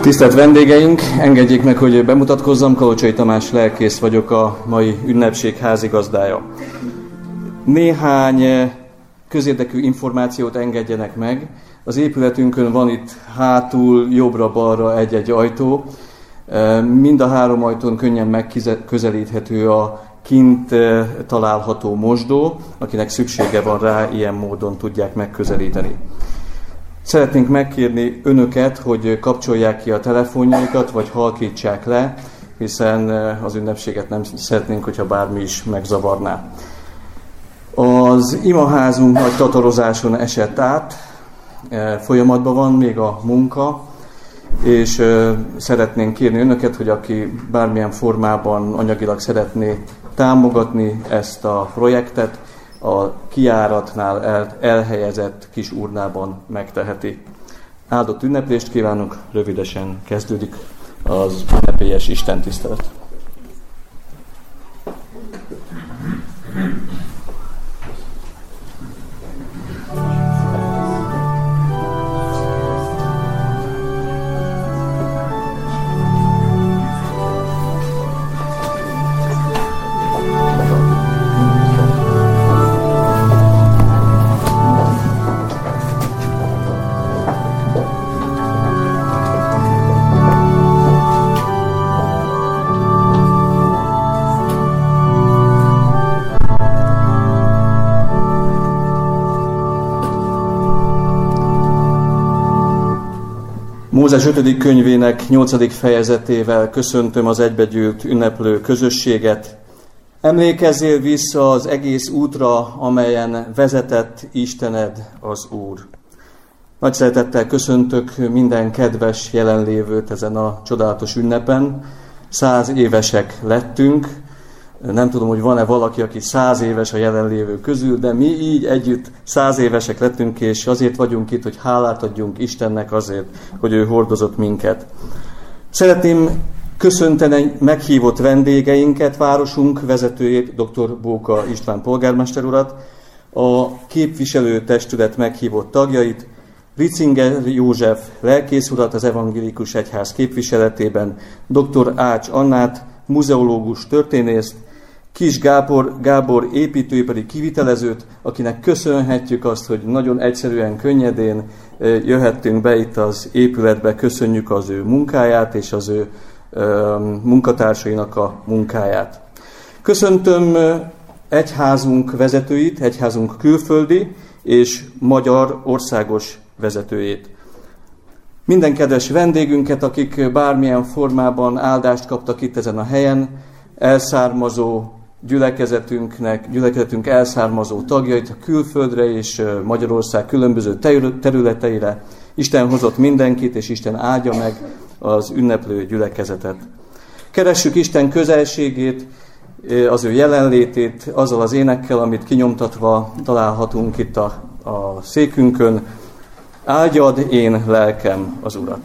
Tisztelt vendégeink, engedjék meg, hogy bemutatkozzam, Kalocsai Tamás lelkész vagyok, a mai ünnepség házigazdája. Néhány közérdekű információt engedjenek meg. Az épületünkön van itt hátul, jobbra-balra egy-egy ajtó. Mind a három ajtón könnyen megközelíthető a kint található mosdó, akinek szüksége van rá, ilyen módon tudják megközelíteni. Szeretnénk megkérni önöket, hogy kapcsolják ki a telefonjaikat, vagy halkítsák le, hiszen az ünnepséget nem szeretnénk, hogyha bármi is megzavarná. Az imaházunk nagy tatorozáson esett át, folyamatban van még a munka, és szeretnénk kérni önöket, hogy aki bármilyen formában anyagilag szeretné támogatni ezt a projektet, a kijáratnál elhelyezett kis urnában megteheti. Áldott ünneplést kívánok, rövidesen kezdődik az ünnepélyes istentisztelet. Mózes 5. könyvének 8. fejezetével köszöntöm az egybegyűlt ünneplő közösséget. Emlékezzél vissza az egész útra, amelyen vezetett Istened az Úr. Nagy szeretettel köszöntök minden kedves jelenlévőt ezen a csodálatos ünnepen. 100 évesek lettünk. Nem tudom, hogy van-e valaki, aki 100 éves a jelenlévő közül, de mi így együtt 100 évesek lettünk, és azért vagyunk itt, hogy hálát adjunk Istennek azért, hogy ő hordozott minket. Szeretném köszönteni meghívott vendégeinket, városunk vezetőjét, dr. Bóka István polgármester urat, a képviselőtestület meghívott tagjait, Ritzinger József lelkész urat az Evangélikus Egyház képviseletében, dr. Ács Annát, muzeológus történészt, Kis Gábor építőipari kivitelezőt, akinek köszönhetjük azt, hogy nagyon egyszerűen, könnyedén jöhettünk be itt az épületbe, köszönjük az ő munkáját és az ő munkatársainak a munkáját. Köszöntöm egyházunk vezetőit, egyházunk külföldi és magyar országos vezetőjét. Minden kedves vendégünket, akik bármilyen formában áldást kaptak itt ezen a helyen, elszármazó gyülekezetünk elszármazó tagjait a külföldre és Magyarország különböző területeire. Isten hozott mindenkit, és Isten áldja meg az ünneplő gyülekezetet. Keressük Isten közelségét, az ő jelenlétét azzal az énekkel, amit kinyomtatva találhatunk itt a székünkön. Áldjad én lelkem az Urat!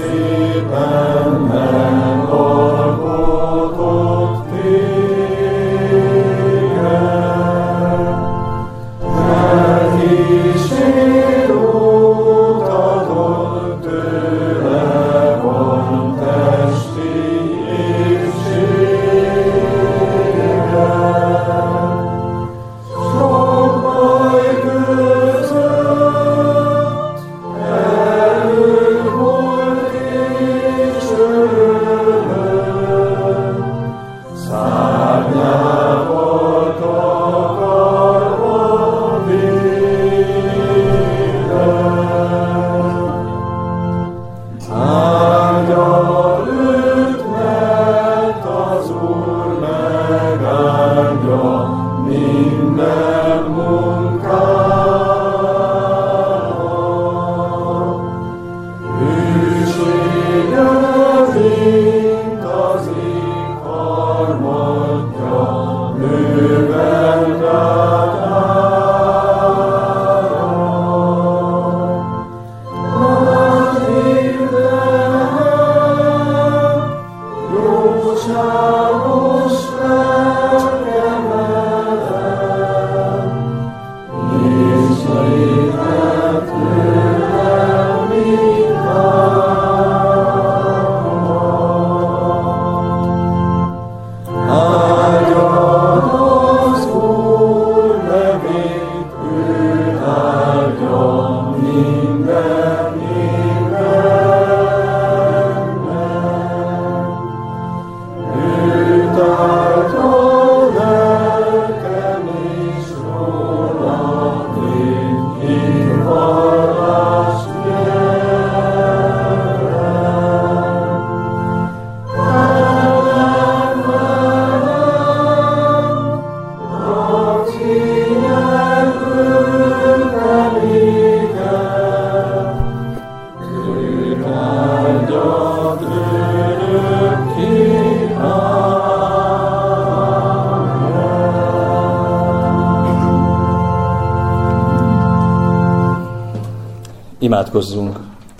Imádkozzunk!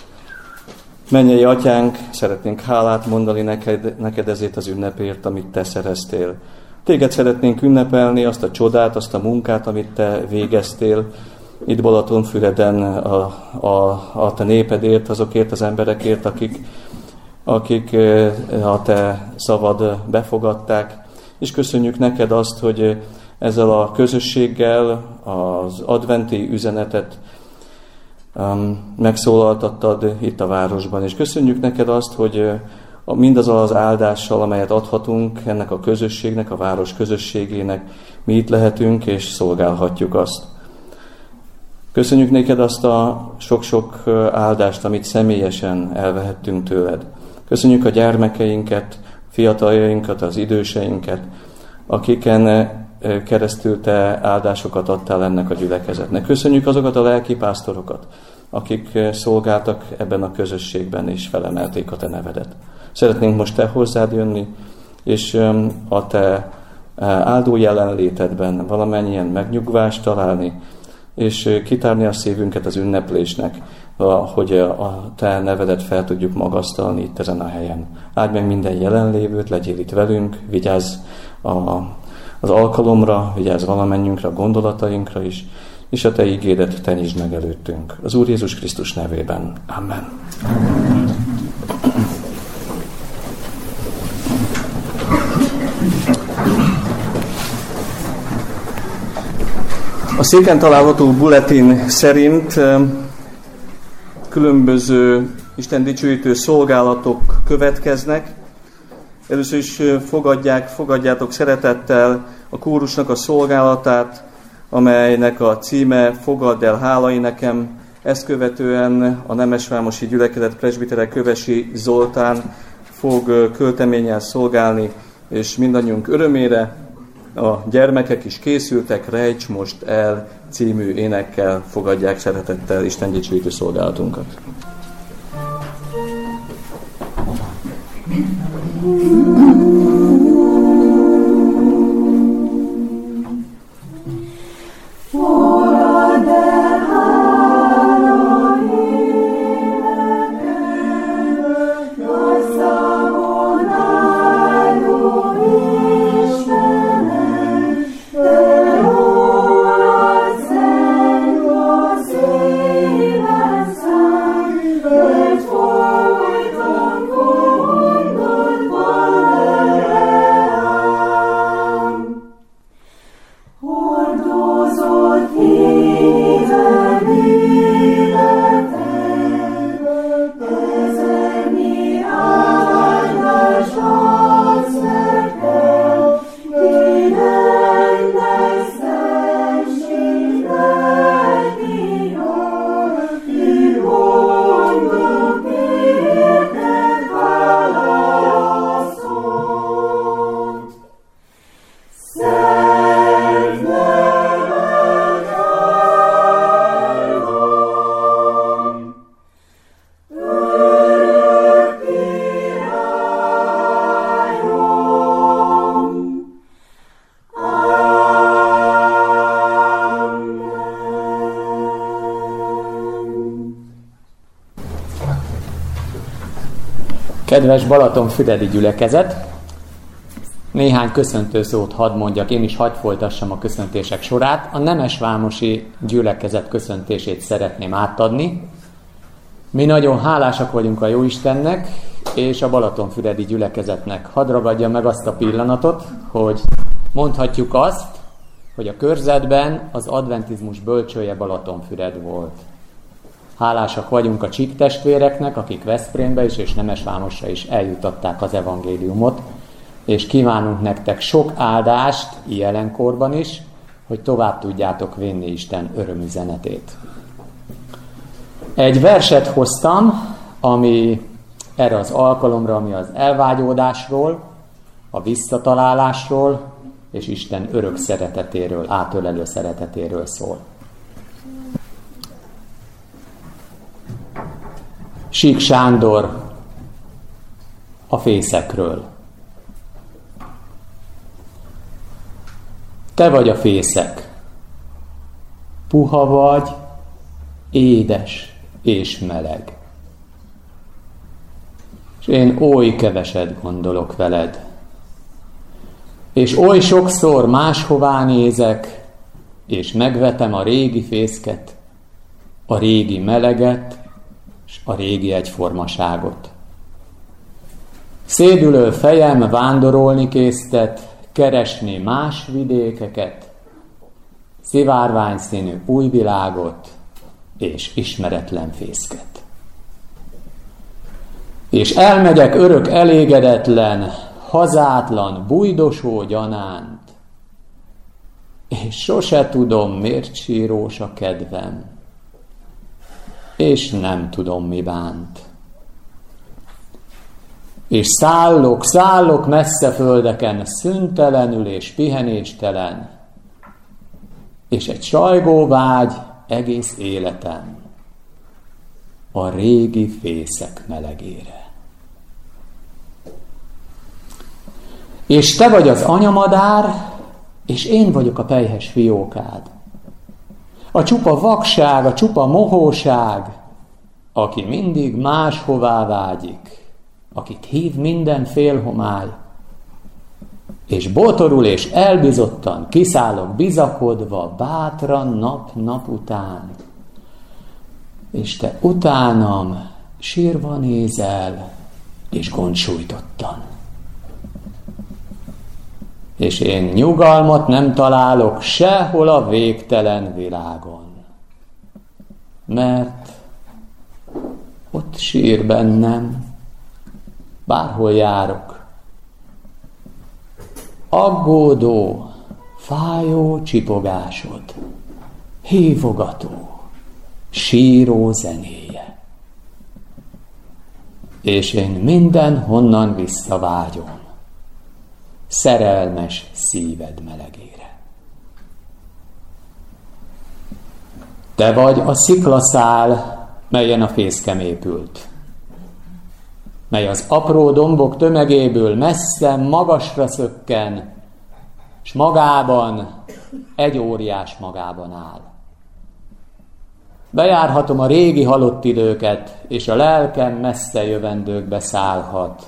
Mennyei Atyánk, szeretnénk hálát mondani neked ezért az ünnepért, amit te szereztél. Téged szeretnénk ünnepelni, azt a csodát, azt a munkát, amit te végeztél itt Balatonfüreden a te népedért, azokért az emberekért, akik a te szavad befogadták. És köszönjük neked azt, hogy ezzel a közösséggel az adventi üzenetet megszólaltattad itt a városban. És köszönjük neked azt, hogy mindazzal az áldással, amelyet adhatunk ennek a közösségnek, a város közösségének, mi itt lehetünk és szolgálhatjuk azt. Köszönjük neked azt a sok-sok áldást, amit személyesen elvehettünk tőled. Köszönjük a gyermekeinket, fiataljainkat, az időseinket, akiken keresztül te áldásokat adtál ennek a gyülekezetnek. Köszönjük azokat a lelkipásztorokat, akik szolgáltak ebben a közösségben és felemelték a te nevedet. Szeretnénk most te hozzád jönni, és a te áldó jelenlétedben valamennyien megnyugvást találni, és kitárni a szívünket az ünneplésnek, hogy a te nevedet fel tudjuk magasztalni itt ezen a helyen. Áld meg minden jelenlévőt, legyél itt velünk, vigyázz az alkalomra, vigyázz valamennyünkre, a gondolatainkra is, és a te ígédet te nyisd meg előttünk. Az Úr Jézus Krisztus nevében. Amen. A széken található bulletin szerint különböző Isten dicsőítő szolgálatok következnek. Először is fogadjátok szeretettel a kórusnak a szolgálatát, amelynek a címe Fogadd el, hálai nekem. Ezt követően a Nemesvámosi Gyülekezet presbitere Kövesi Zoltán fog költeménnyel szolgálni, és mindannyiunk örömére a gyermekek is készültek, Rejts most el című énekkel fogadják szeretettel Isten dicsőítő szolgálatunkat. Fogadd el, hálai nekem, Kedves balatonfüredi gyülekezet! Néhány köszöntő szót hadd mondjak, én is hadd folytassam a köszöntések sorát. A nemesvámosi gyülekezet köszöntését szeretném átadni. Mi nagyon hálásak vagyunk a Jóistennek és a balatonfüredi gyülekezetnek. Hadd ragadja meg azt a pillanatot, hogy mondhatjuk azt, hogy a körzetben az adventizmus bölcsője Balatonfüred volt. Hálásak vagyunk a Csík testvéreknek, akik Veszprémbe is és Nemesvámosra is eljutatták az evangéliumot, és kívánunk nektek sok áldást jelenkorban is, hogy tovább tudjátok vinni Isten örömüzenetét. Egy verset hoztam, ami erre az alkalomra, ami az elvágyódásról, a visszatalálásról, és Isten örök szeretetéről, átölelő szeretetéről szól. Sík Sándor a fészekről. Te vagy a fészek. Puha vagy, édes és meleg. És én oly keveset gondolok veled. És oly sokszor máshová nézek, és megvetem a régi fészket, a régi meleget, és a régi egyformaságot. Szédülő fejem vándorolni késztet, keresni más vidékeket, szivárványszínű új világot, és ismeretlen fészket. És elmegyek örök elégedetlen, hazátlan, bujdosó gyanánt, és sose tudom, miért sírós a kedvem, és nem tudom, mi bánt. És szállok messze földeken, szüntelenül és pihenéstelen, és egy sajgó vágy egész életem a régi fészek melegére. És te vagy az anyamadár, és én vagyok a pelyhes fiókád. A csupa vakság, a csupa mohóság, aki mindig máshová vágyik, akit hív minden félhomály, és botorul és elbizottan kiszállok bizakodva, bátran nap után, és te utánam sírva nézel, és gondsújtottan. És én nyugalmat nem találok sehol a végtelen világon, mert ott sír bennem, bárhol járok, aggódó, fájó csipogásod, hívogató, síró zenéje. És én mindenhonnan visszavágyom szerelmes szíved melegére. Te vagy a sziklaszál, melyen a fészkem épült, mely az apró dombok tömegéből messze magasra szökken, s magában, egy óriás magában áll. Bejárhatom a régi halott időket, és a lelkem messze jövendőkbe szállhat.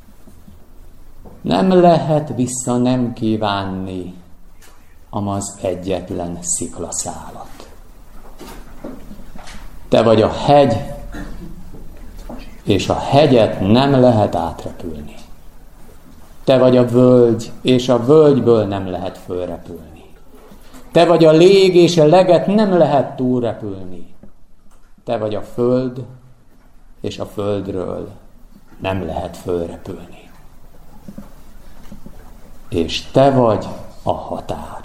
Nem lehet vissza nem kívánni amaz egyetlen sziklaszálat. Te vagy a hegy, és a hegyet nem lehet átrepülni. Te vagy a völgy, és a völgyből nem lehet fölrepülni. Te vagy a lég, és a leget nem lehet túlrepülni. Te vagy a föld, és a földről nem lehet fölrepülni. És te vagy a határ.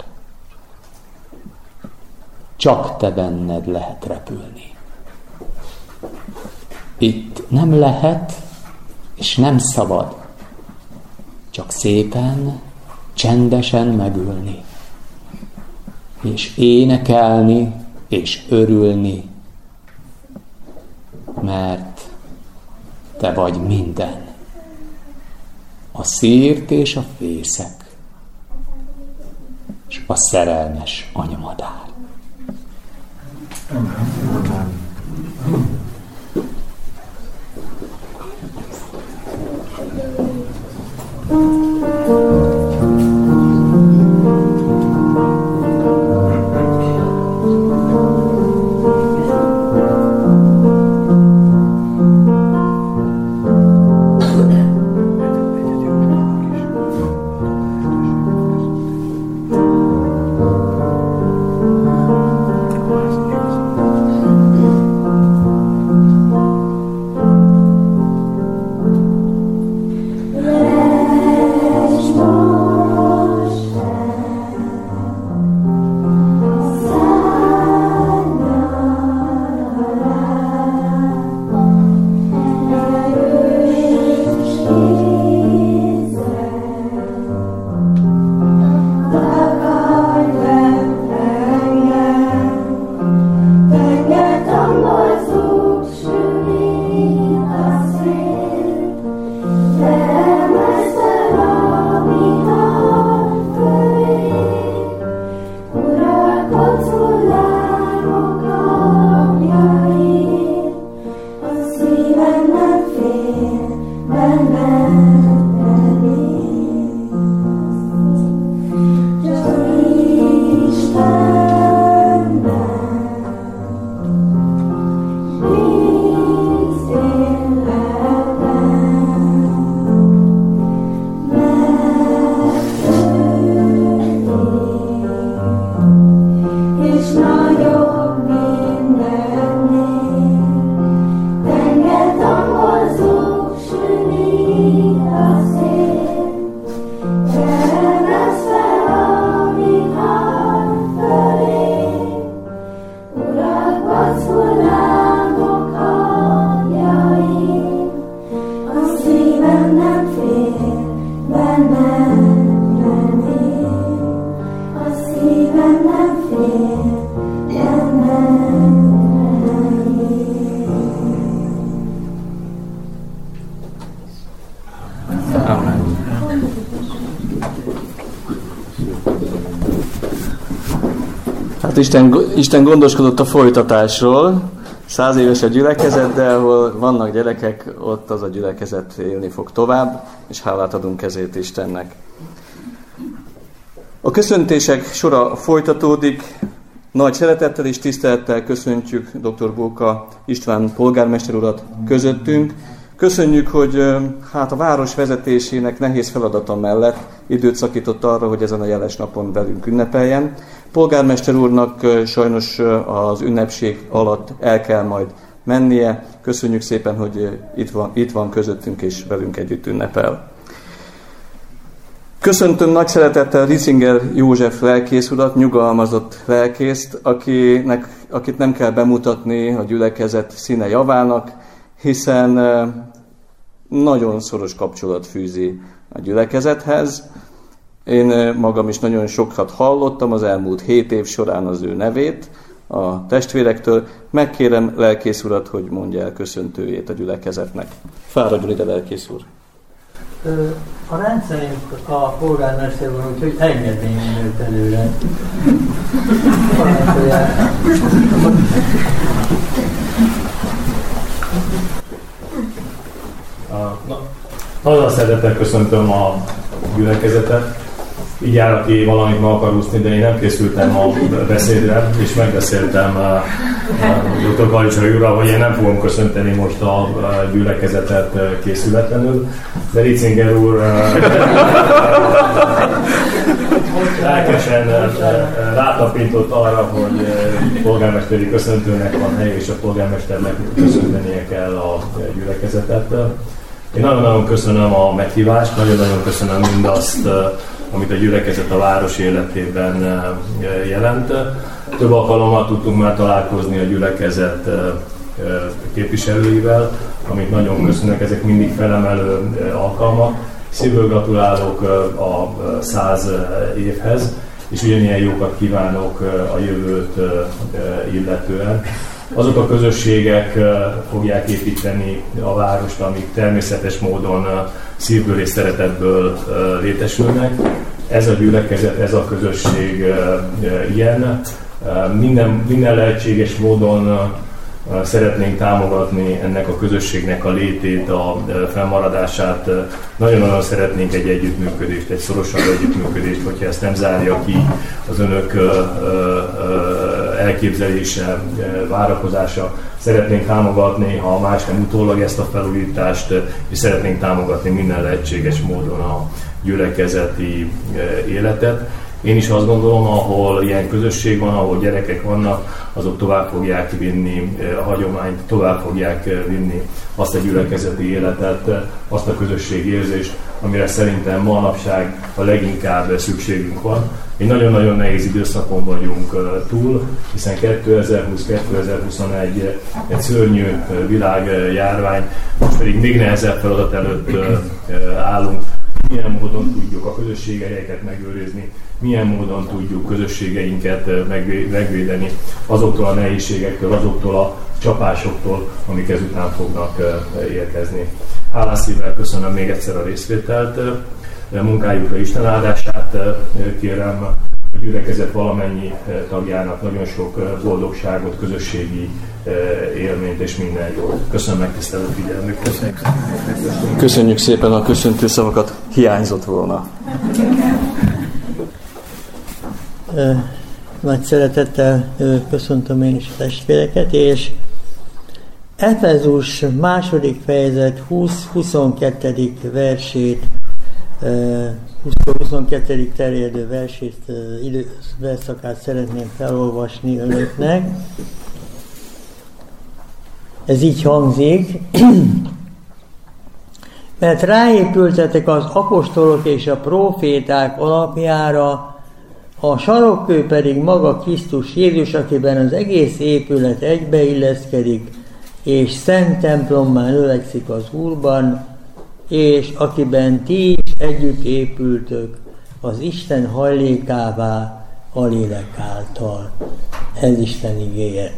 Csak te benned lehet repülni. Itt nem lehet, és nem szabad, csak szépen, csendesen megülni, és énekelni, és örülni, mert te vagy minden. A szírt és a fészek, és a szerelmes anyamadár. mert Isten gondoskodott a folytatásról. 100 éves a gyülekezet, de ahol vannak gyerekek, ott az a gyülekezet élni fog tovább, és hálát adunk ezért Istennek. A köszöntések sora folytatódik. Nagy szeretettel és tisztelettel köszöntjük dr. Bóka István polgármester urat közöttünk. Köszönjük, hogy a város vezetésének nehéz feladata mellett időt szakított arra, hogy ezen a jeles napon velünk ünnepeljen. Polgármester úrnak sajnos az ünnepség alatt el kell majd mennie. Köszönjük szépen, hogy itt van közöttünk és velünk együtt ünnepel. Köszöntöm nagy szeretettel Ritzinger József lelkész urat, nyugalmazott lelkészt, akit nem kell bemutatni a gyülekezet színe javának, hiszen nagyon szoros kapcsolat fűzi a gyülekezethez. Én magam is nagyon sokat hallottam az elmúlt 7 év során az ő nevét a testvérektől. Megkérem lelkész urat, hogy mondja el köszöntőjét a gyülekezetnek. Fáradjon ide, lelkész úr! A rendszerünk a polgármester úr, úgyhogy engednénk őt előre. Nagyon szeretettel köszöntöm a gyülekezetet. Így áll, aki valamit meg akar úszni, de én nem készültem a beszédre, és megbeszéltem dr. Kalicsai úrral, hogy én nem fogom köszönteni most a gyülekezetet készületlenül, de Ritzinger úr lelkesen rátapintott arra, hogy polgármesteri köszöntőnek van hely, és a polgármesternek köszöntenie kell a gyülekezetet. Én nagyon-nagyon köszönöm a meghívást, nagyon-nagyon köszönöm mindazt, amit a gyülekezet a város életében jelent. Több alkalommal tudtunk már találkozni a gyülekezet képviselőivel, amit nagyon köszönök, ezek mindig felemelő alkalmak. Szívből gratulálok a 100 évhez, és ugyanilyen jókat kívánok a jövőt illetően. Azok a közösségek fogják építeni a várost, amik természetes módon szívből és szeretetből létesülnek. Ez a gyülekezet, ez a közösség ilyen. Minden lehetséges módon szeretnénk támogatni ennek a közösségnek a létét, a fennmaradását. Nagyon-nagyon szeretnénk egy együttműködést, egy szorosabb együttműködést, hogyha ezt nem zárja ki az önök elképzelése, várakozása. Szeretnénk támogatni, ha más nem utólag ezt a felújítást, és szeretnénk támogatni minden lehetséges módon a gyülekezeti életet. Én is azt gondolom, ahol ilyen közösség van, ahol gyerekek vannak, azok tovább fogják vinni a hagyományt, tovább fogják vinni azt a gyülekezeti életet, azt a közösségérzést, amire szerintem manapság a leginkább szükségünk van. Egy nagyon-nagyon nehéz időszakon vagyunk túl, hiszen 2020-2021 egy szörnyű világjárvány, most pedig még nehezebb feladat előtt állunk. Milyen módon tudjuk a közösségeinket megőrizni, milyen módon tudjuk közösségeinket megvédeni azoktól a nehézségektől, azoktól a csapásoktól, amik ezután fognak érkezni. Hálás szívvel köszönöm még egyszer a részvételt, munkájukra Isten áldását kérem, a gyülekezet valamennyi tagjának nagyon sok boldogságot, közösségi élményt és minden jót. Köszönöm megtisztelő figyelmüket. Köszönjük szépen a köszöntő szavakat. Hiányzott volna. Nagy szeretettel köszöntöm én is a testvéreket, és Efezus 2. fejezet 20-22. versét, 22. terjedő versét, versszakát szeretném felolvasni önöknek. Ez így hangzik: mert ráépültetek az apostolok és a próféták alapjára, a sarokkő pedig maga Krisztus Jézus, akiben az egész épület egybeilleszkedik, és szent templommá növekszik az Úrban, és akiben ti is együtt épültök az Isten hajlékává a lélek által. Ez Isten igéje.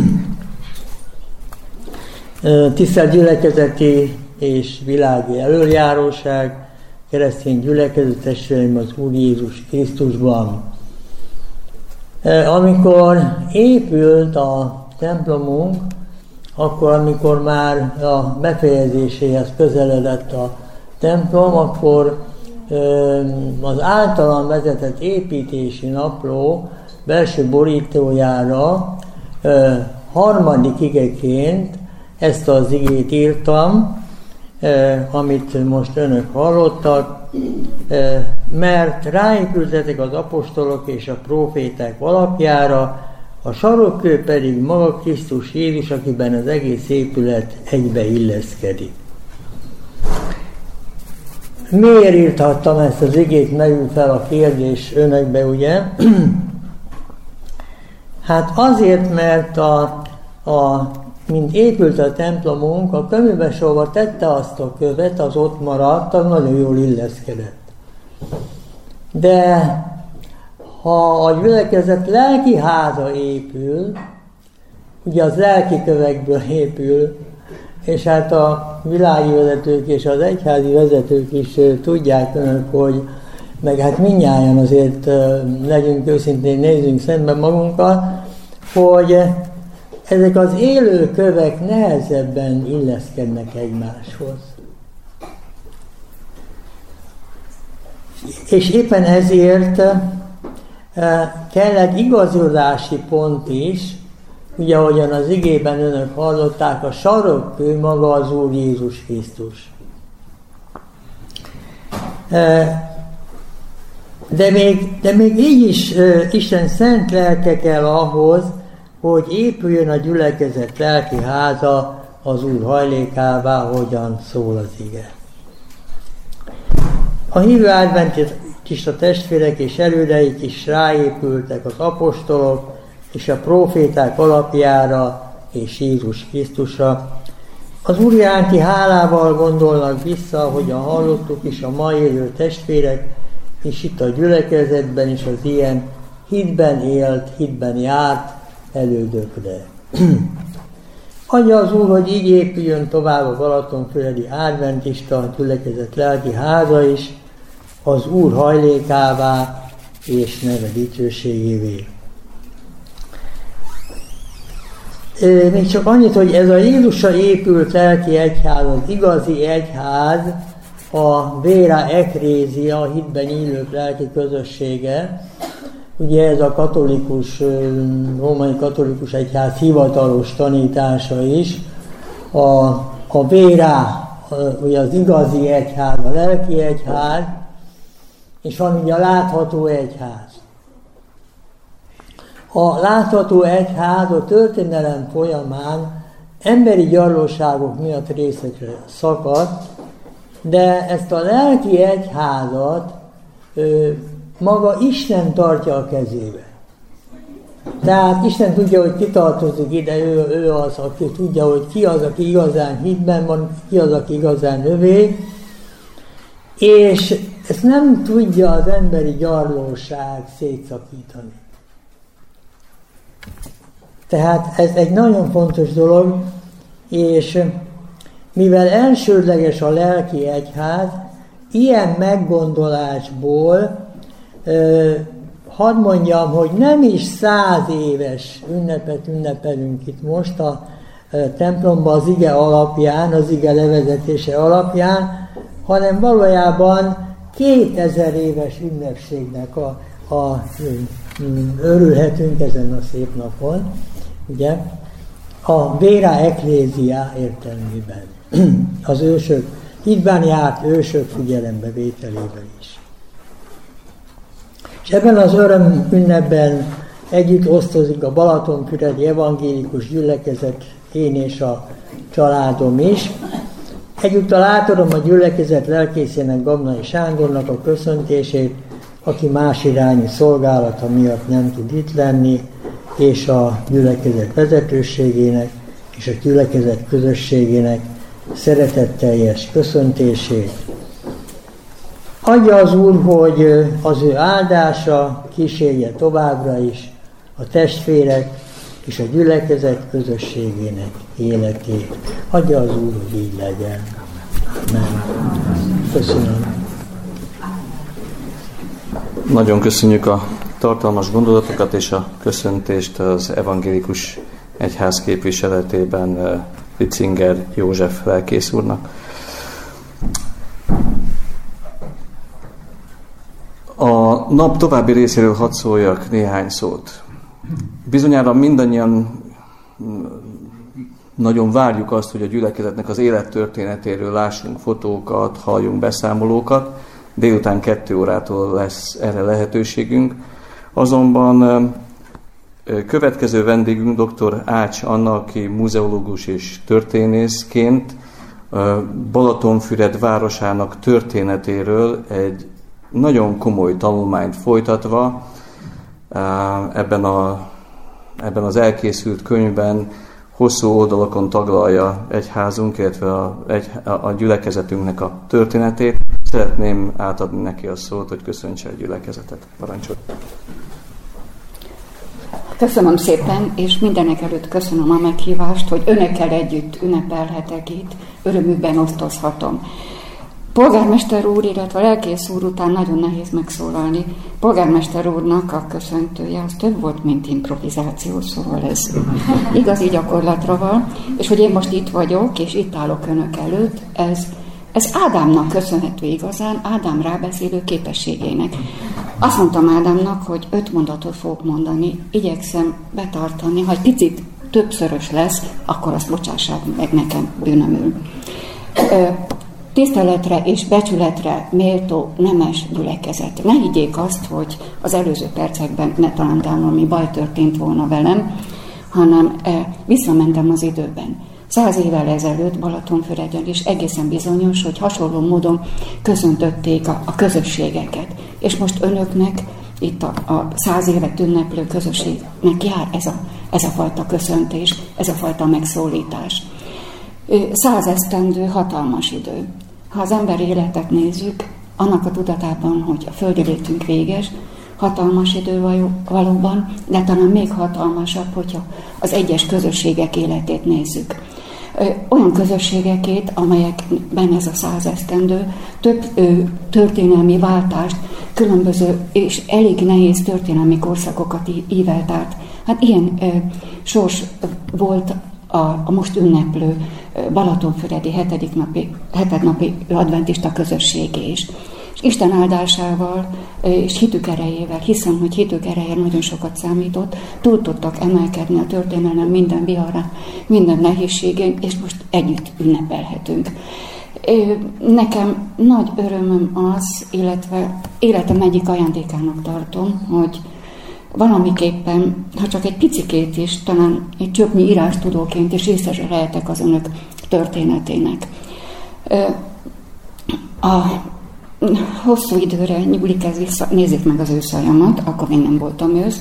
Tisztelt gyülekezeti és világi elöljáróság, keresztény gyülekezet testvéreim az Úr Jézus Krisztusban. Amikor épült a templomunk, akkor, amikor már a befejezéséhez közeledett a templom, akkor az általam vezetett építési napló belső borítójára harmadik igeként ezt az igét írtam, amit most önök hallottak, mert ráépültetek az apostolok és a próféták alapjára, a sarokkő pedig maga Krisztus Jézus, akiben az egész épület egybe illeszkedik. Miért írtattam ezt az igét, merül fel a kérdés önökbe, ugye? Hát azért, mert mint épült a templomunk, a köművesolva tette azt a követ, az ott maradt, az nagyon jól illeszkedett. De ha a gyülekezet lelki háza épül, ugye az lelki kövekből épül, és hát a világi vezetők és az egyházi vezetők is tudják önök, hogy meg hát mindnyájan azért legyünk őszintén, nézzünk szembe magunkkal, hogy ezek az élő kövek nehezebben illeszkednek egymáshoz. És éppen ezért kell egy igazodási pont is, ugye ahogyan az igében önök hallották, a sarokkő maga az Úr Jézus Krisztus. De még így is Isten szent lelke kell ahhoz, hogy épüljön a gyülekezet lelki háza az Úr hajlékává, hogyan szól az ige. A hívő adventista testvérek és elődeik is ráépültek az apostolok és a próféták alapjára és Jézus Krisztusra. Az Úr iránti hálával gondolnak vissza, hogyan hallottuk is a mai élő testvérek, és itt a gyülekezetben is az ilyen hitben élt, hitben járt elődökre. Adja az Úr, hogy így épüljön tovább a Balatonfüredi adventista gyülekezet lelki háza is, az Úr hajlékává és neve dicsőségévé. Még csak annyit, hogy ez a Jézusra épült lelki egyház, az igazi egyház, a Vera Ecclesia, a hitben élők lelki közössége. Ugye ez a katolikus, római katolikus egyház hivatalos tanítása is. A Vera, ugye az igazi egyház, a lelki egyház, és van ugye a látható egyház. A látható egyház a történelem folyamán emberi gyarlóságok miatt részekre szakadt, de ezt a lelki egyházat maga Isten tartja a kezébe. Tehát Isten tudja, hogy ki tartozik ide, ő az, aki tudja, hogy ki az, aki igazán hitben van, ki az, aki igazán övé, és ezt nem tudja az emberi gyarlóság szétszakítani. Tehát ez egy nagyon fontos dolog, és mivel elsődleges a lelki egyház, ilyen meggondolásból hadd mondjam, hogy nem is 100 éves ünnepet ünnepelünk itt most a templomban az ige alapján, az ige levezetése alapján, hanem valójában 2000 éves ünnepségnek örülhetünk ezen a szép napon, ugye? A Vera Ecclesia értelmében, az ősök, hitben járt ősök figyelembevételével is. És ebben az öröm ünnepben együtt osztozik a Balatonfüredi evangélikus gyülekezet, én és a családom is. Egyúttal átadom a gyülekezet lelkészének, Gabnai Sándornak a köszöntését, aki más irányi szolgálata miatt nem tud itt lenni, és a gyülekezet vezetőségének és a gyülekezet közösségének szeretetteljes köszöntését. Adja az Úr, hogy az ő áldása kísérje továbbra is a testvérek és a gyülekezet közösségének életét. Adja az Úr, hogy így legyen. Amen. Köszönöm. Nagyon köszönjük a tartalmas gondolatokat és a köszöntést az evangélikus egyház képviseletében Ritzinger József lelkész úrnak. A nap további részéről hadd szóljak néhány szót. Bizonyára mindannyian nagyon várjuk azt, hogy a gyülekezetnek az élettörténetéről lássunk fotókat, halljunk beszámolókat. Délután 2 órától lesz erre lehetőségünk. Azonban következő vendégünk dr. Ács Anna, aki muzeológus és történészként Balatonfüred városának történetéről egy nagyon komoly tanulmányt folytatva ebben az elkészült könyvben hosszú oldalakon taglalja egyházunk, illetve a gyülekezetünknek a történetét. Szeretném átadni neki a szót, hogy köszöntse a gyülekezetet. Parancsolj! Köszönöm szépen, és mindenek előtt köszönöm a meghívást, hogy önökkel együtt ünnepelhetek itt, örömükben osztozhatom. Polgármester úr, illetve a lelkész úr után nagyon nehéz megszólalni. Polgármester úrnak a köszöntője az több volt, mint improvizáció, szóval ez igazi gyakorlatra van. És hogy én most itt vagyok, és itt állok önök előtt, ez Ádámnak köszönhető igazán, Ádám rábeszélő képességének. Azt mondtam Ádámnak, hogy 5 mondatot fogok mondani, igyekszem betartani, ha egy picit többszörös lesz, akkor azt bocsássák meg nekem bűnömül. Tiszteletre és becsületre méltó nemes gyülekezet. Ne higgyék azt, hogy az előző percekben ne talán valami baj történt volna velem, hanem visszamentem az időben. 100 évvel ezelőtt Balatonfüreden is egészen bizonyos, hogy hasonló módon köszöntötték a közösségeket. És most önöknek, itt a 100 évet ünneplő közösségnek jár ez a fajta köszöntés, ez a fajta megszólítás. 100 esztendő hatalmas idő. Ha az emberi életet nézzük, annak a tudatában, hogy a földi létünk véges, hatalmas idő valóban, de talán még hatalmasabb, hogyha az egyes közösségek életét nézzük. Olyan közösségekét, amelyekben ez a 100 esztendő több történelmi váltást, különböző és elég nehéz történelmi korszakokat ívelt át. Hát ilyen sors volt a most ünneplő Balatonfüredi 7. napi adventista közösségé is. És Isten áldásával és hitük erejével, hiszem, hogy hitük ereje nagyon sokat számított, túl tudtak emelkedni a történelem minden viharán, minden nehézségén, és most együtt ünnepelhetünk. Nekem nagy örömöm az, illetve életem egyik ajándékának tartom, hogy valamiképpen, ha csak egy picikét is, talán egy csöpnyi írástudóként is részese lehetek az önök történetének. A hosszú időre nyúlik ez vissza, nézzék meg az őszajamat, akkor még nem voltam ősz.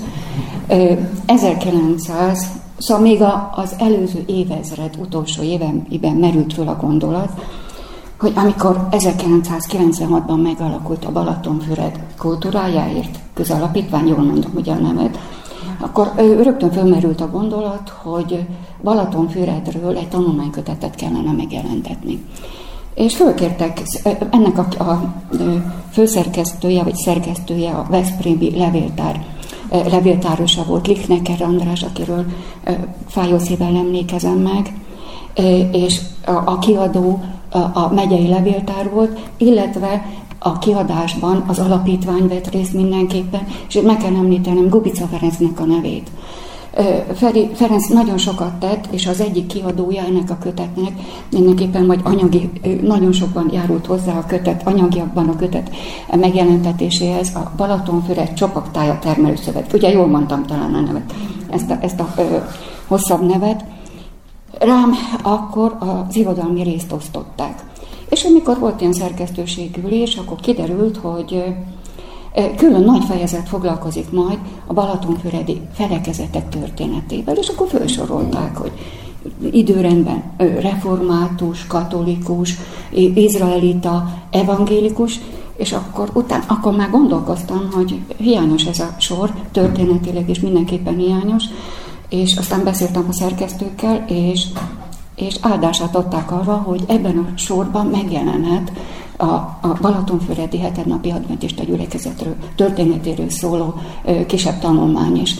1900, szóval még az előző évezred utolsó évben merült föl a gondolat, hogy amikor 1996-ban megalakult a Balatonfüred kultúrájáért közalapítvány, jól mondom ugye a nevet, akkor rögtön fölmerült a gondolat, hogy Balatonfüredről egy tanulmánykötetet kellene megjelentetni. És fölkértek, ennek a főszerkesztője, vagy szerkesztője a veszprémi levéltárosa volt, Lichnecker András, akiről fájó szívvel emlékezem meg, és a kiadó a megyei levéltár volt, illetve a kiadásban az alapítvány vett részt mindenképpen, és meg kell említenem Gubica Ferencnek a nevét. Ferenc nagyon sokat tett, és az egyik kiadója ennek a kötetnek mindenképpen, vagy anyagi, nagyon sokban járult hozzá a kötet, anyagiakban a kötet megjelentetéséhez, a Balatonfüred Csopaktája Termelőszövet. Ugye jól mondtam talán a nevet, ezt a hosszabb nevet. Rám akkor az irodalmi részt osztották. És amikor volt ilyen szerkesztőségülés, akkor kiderült, hogy külön nagy fejezet foglalkozik majd a balatonfüredi felekezetek történetével, és akkor felsorolták, hogy időrendben református, katolikus, izraelita, evangélikus, és akkor már gondolkoztam, hogy hiányos ez a sor, történetileg is mindenképpen hiányos, és aztán beszéltem a szerkesztőkkel, és áldását adták arra, hogy ebben a sorban megjelenhet a Balatonfüredi hetednapi adventista gyülekezetről, történetéről szóló kisebb tanulmány is.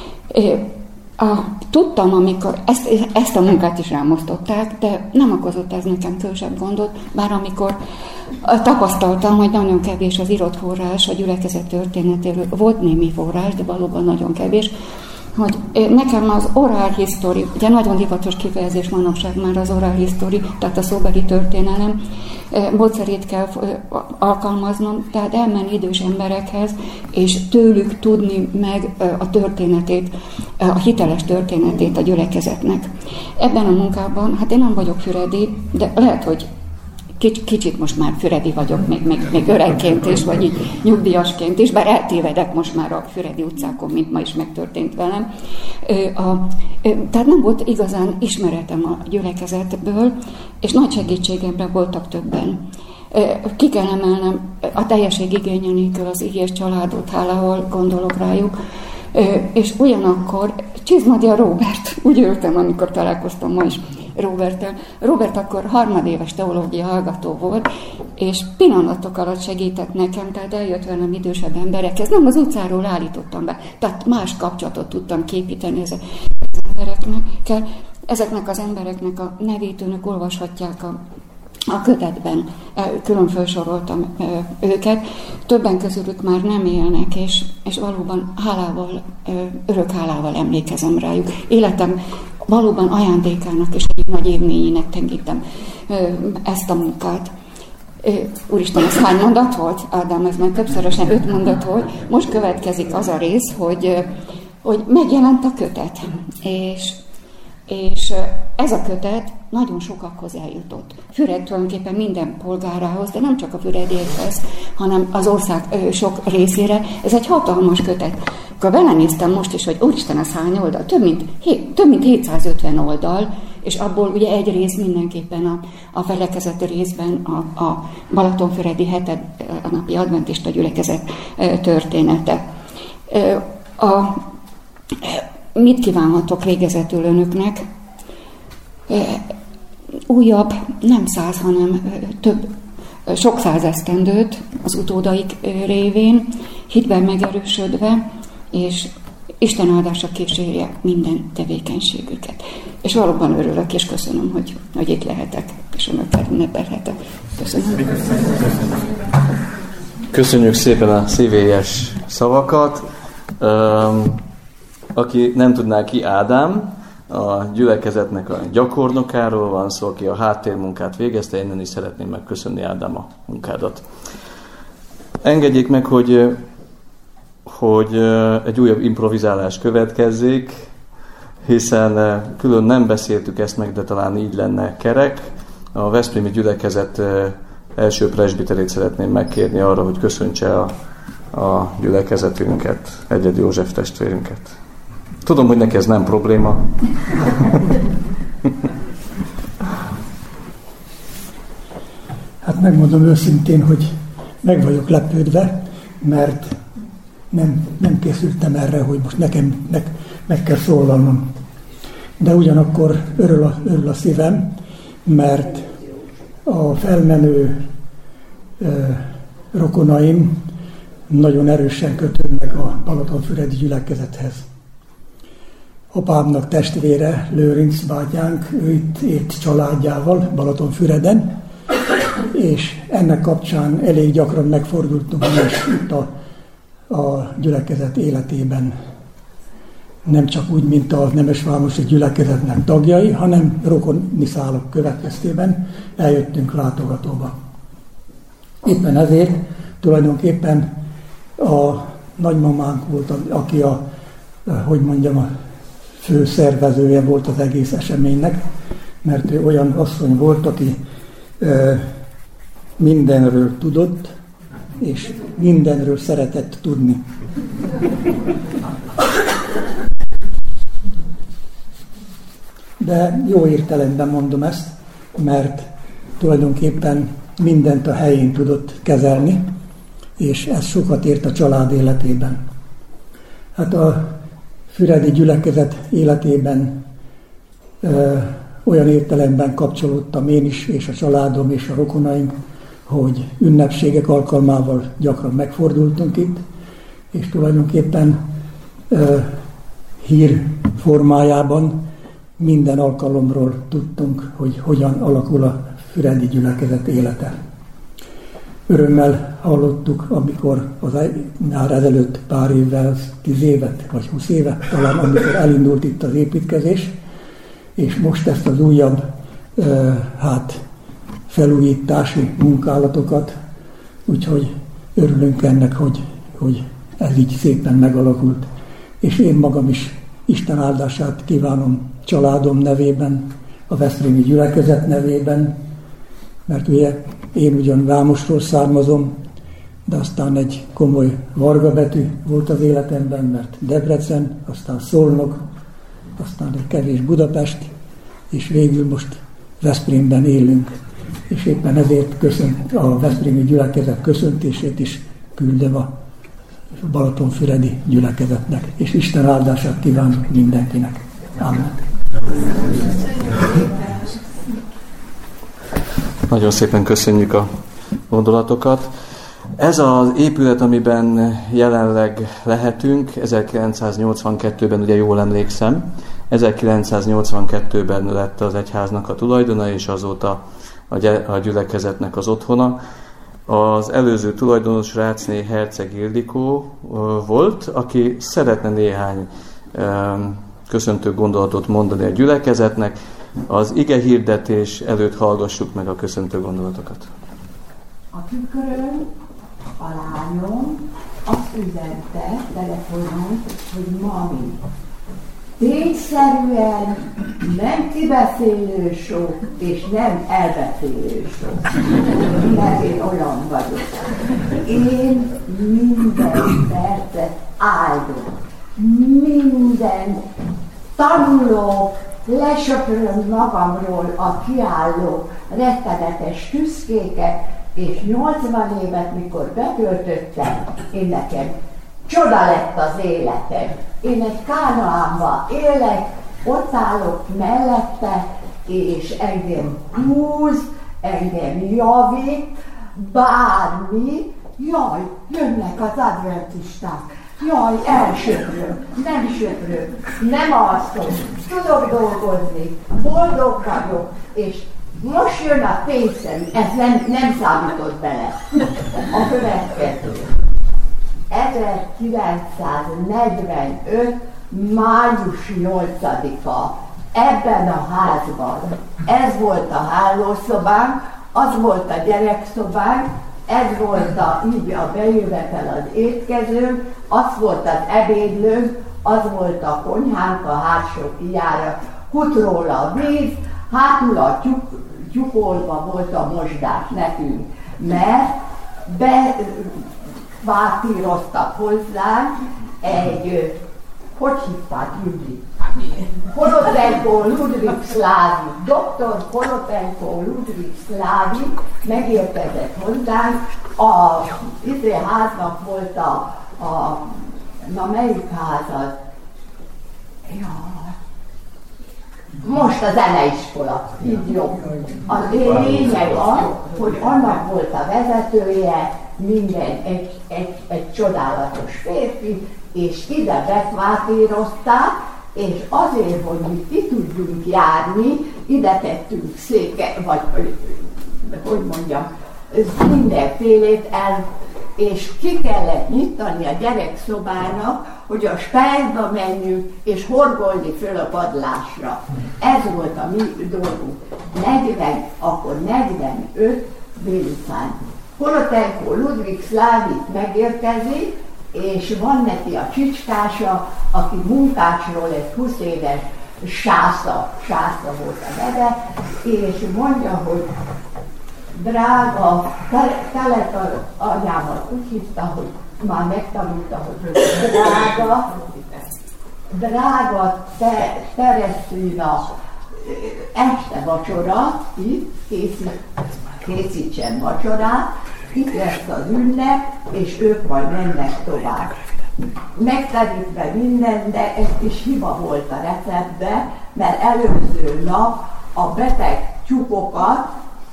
Tudtam, amikor ezt a munkát is rám osztották, de nem okozott ez nekem különösebb gondot, bár amikor tapasztaltam, hogy nagyon kevés az írott forrás a gyülekezet történetéről, volt némi forrás, de valóban nagyon kevés, hogy nekem az oral history, ugye nagyon divatos kifejezés manapság már az oral history, tehát a szóbeli történelem módszerét kell alkalmaznom, tehát elmenni idős emberekhez, és tőlük tudni meg a történetét, a hiteles történetét a gyülekezetnek. Ebben a munkában, hát én nem vagyok füredi, de lehet, hogy kicsit most már füredi vagyok, még öregként is, vagy így nyugdíjasként is, bár eltévedek most már a Füredi utcákon, mint ma is megtörtént velem. Tehát nem volt igazán ismeretem a gyülekezetből, és nagy segítségemre voltak többen. Ki kell emelnem a teljesség igénye nélkül az Igés családot, hálával gondolok rájuk, és ugyanakkor Csizmadia Róbert, úgy ültem, amikor találkoztam ma is Róberttel. Robert akkor harmadéves teológia hallgató volt, és pillanatok alatt segített nekem, tehát eljött velem idősebb emberekhez. Nem az utcáról állítottam be, tehát más kapcsolatot tudtam képíteni az embereknek. Ezeknek az embereknek a nevét önök olvashatják a kötetben, külön felsoroltam őket. Többen közülük már nem élnek, és valóban hálával, örök hálával emlékezem rájuk. Életem valóban ajándékának és egy nagy élményének tekintem ezt a munkát. Úristen, ez hány mondat volt? Ádám, ez már többszörösen 5 mondat volt. Most következik az a rész, hogy megjelent a kötet, és ez a kötet nagyon sokakhoz eljutott. Füred tulajdonképpen minden polgárához, de nem csak a fürediekhez, hanem az ország sok részére. Ez egy hatalmas kötet. Akkor belenéztem most is, hogy úristen, ez hány oldal? Több mint 750 oldal, és abból ugye egy rész mindenképpen a felekezeti részben a Balatonfüredi hetednapi adventista gyülekezet története. Mit kívánhatok végezetül önöknek? Újabb, nem 100, hanem sok 100 esztendőt az utódaik révén, hitben megerősödve, és Isten áldása kísérje minden tevékenységüket. És valóban örülök, és köszönöm, hogy itt lehetek, és önökkel ünnepelhetek. Köszönöm. Köszönjük szépen a szívélyes szavakat. Aki nem tudná ki, Ádám, a gyülekezetnek a gyakornokáról van szó, aki a háttérmunkát végezte, innen is szeretném megköszönni, Ádám, a munkádat. Engedjék meg, hogy egy újabb improvizálás következzék, hiszen külön nem beszéltük ezt meg, de talán így lenne kerek. A veszprémi gyülekezet első presbiterét szeretném megkérni arra, hogy köszöntse a gyülekezetünket, Egyed József testvérünket. Tudom, hogy neki ez nem probléma. Hát megmondom őszintén, hogy meg vagyok lepődve, mert nem készültem erre, hogy most nekem meg kell szólalnom. De ugyanakkor örül a szívem, mert a felmenő rokonaim nagyon erősen kötődnek a Balatonfüredi gyülekezethez. Apámnak testvére, Lőrinc bátyánk, ő itt élt családjával Balatonfüreden, és ennek kapcsán elég gyakran megfordultunk is itt a gyülekezet életében. Nem csak úgy, mint a nemesvárosi gyülekezetnek tagjai, hanem rokoni szálak következtében eljöttünk látogatóba. Éppen ezért tulajdonképpen a nagymamánk volt, aki a fő szervezője volt az egész eseménynek, mert ő olyan asszony volt, aki mindenről tudott, és mindenről szeretett tudni. De jó értelemben mondom ezt, mert tulajdonképpen mindent a helyén tudott kezelni, és ez sokat ért a család életében. Hát a füredi gyülekezet életében olyan értelemben kapcsolódtam én is, és a családom, és a rokonaim, hogy ünnepségek alkalmával gyakran megfordultunk itt, és tulajdonképpen hír formájában minden alkalomról tudtunk, hogy hogyan alakul a füredi gyülekezet élete. Örömmel hallottuk, amikor az már ezelőtt pár évvel, 10 évet vagy 20 évet talán, amikor elindult itt az építkezés, és most ezt az újabb felújítási munkálatokat, úgyhogy örülünk ennek, hogy ez így szépen megalakult. És én magam is Isten áldását kívánom családom nevében, a veszprémi gyülekezet nevében, mert ugye én ugyan Vámosról származom, de aztán egy komoly Varga betű volt az életemben, mert Debrecen, aztán Szolnok, aztán egy kevés Budapest, és végül most Veszprémben élünk. És éppen ezért a veszprémi gyülekezet köszöntését is küldöm a balatonfüredi gyülekezetnek, és Isten áldását kívánok mindenkinek. Amen. Nagyon szépen köszönjük a gondolatokat. Ez az épület, amiben jelenleg lehetünk, 1982-ben, ugye jól emlékszem, 1982-ben lett az egyháznak a tulajdona, és azóta a gyülekezetnek az otthona. Az előző tulajdonos Rácné Herceg Ildikó volt, aki szeretne néhány köszöntő gondolatot mondani a gyülekezetnek. Az ige hirdetés előtt hallgassuk meg a köszöntő gondolatokat. A tükörön a lányom azt üzente telefonon, hogy mami, tényszerűen nem kibeszélő sok, és nem elbeszélő sok. Mert én olyan vagyok. Én minden percet áldom. Minden tanulok, lesöpöröm magamról a kiálló rettenetes tüszkéket, és 80 évet, mikor betöltöttem, én nekem csoda lett az életem. Én egy Kánaánban élek, ott állok mellette, és engem húz, engem javít, bármi, jaj, jönnek az adventisták. Jaj, elsöpröm, nem söpröm, nem alszom, tudok dolgozni, boldog vagyok, és most jön a tényszerű, ez nem számított bele. A következő. 1945. május 8-a ebben a házban, ez volt a hálószobánk, az volt a gyerekszobánk, ez volt így a bejövetel az étkezőnk, az volt az ebédlőnk, az volt a konyhánk, a hátsó kijárat, hutról a víz, hátul a tyukolva volt a mosdás nekünk, mert bevátíroztak hozzánk egy, hogy hívták, Judit? Holotenko Ludwig Szlávi, dr. Holotenko Ludwig Szlávi megérkezett hozzánk, a háznak volt na melyik ház az? Ja. Most a zeneiskola, így jó. A lényeg az, hogy annak volt a vezetője, minden egy csodálatos férfi, és ide betvátírozták, és azért, hogy mi ki tudjunk járni, ide tettünk széket, vagy hogy mondjam, mindenfélét el, és ki kellett nyitani a gyerekszobának, hogy a spájzba menjünk, és horgolni föl a padlásra. Ez volt a mi dolgunk. 45 délután. Holotenko Ludwig Szlávit megérkezik, és van neki a csicskása, aki munkácsról egy 20 éves Sásza volt a neve, és mondja, hogy drága, Telek anyámat úgy hívta, hogy már megtanulta, hogy drága Teresszina, este vacsora, itt készítsen vacsorát, itt lesz az ünnep, és ők majd mennek tovább. Megterítve minden, de egy kis hiba volt a receptbe, mert előző nap a beteg tyúkokat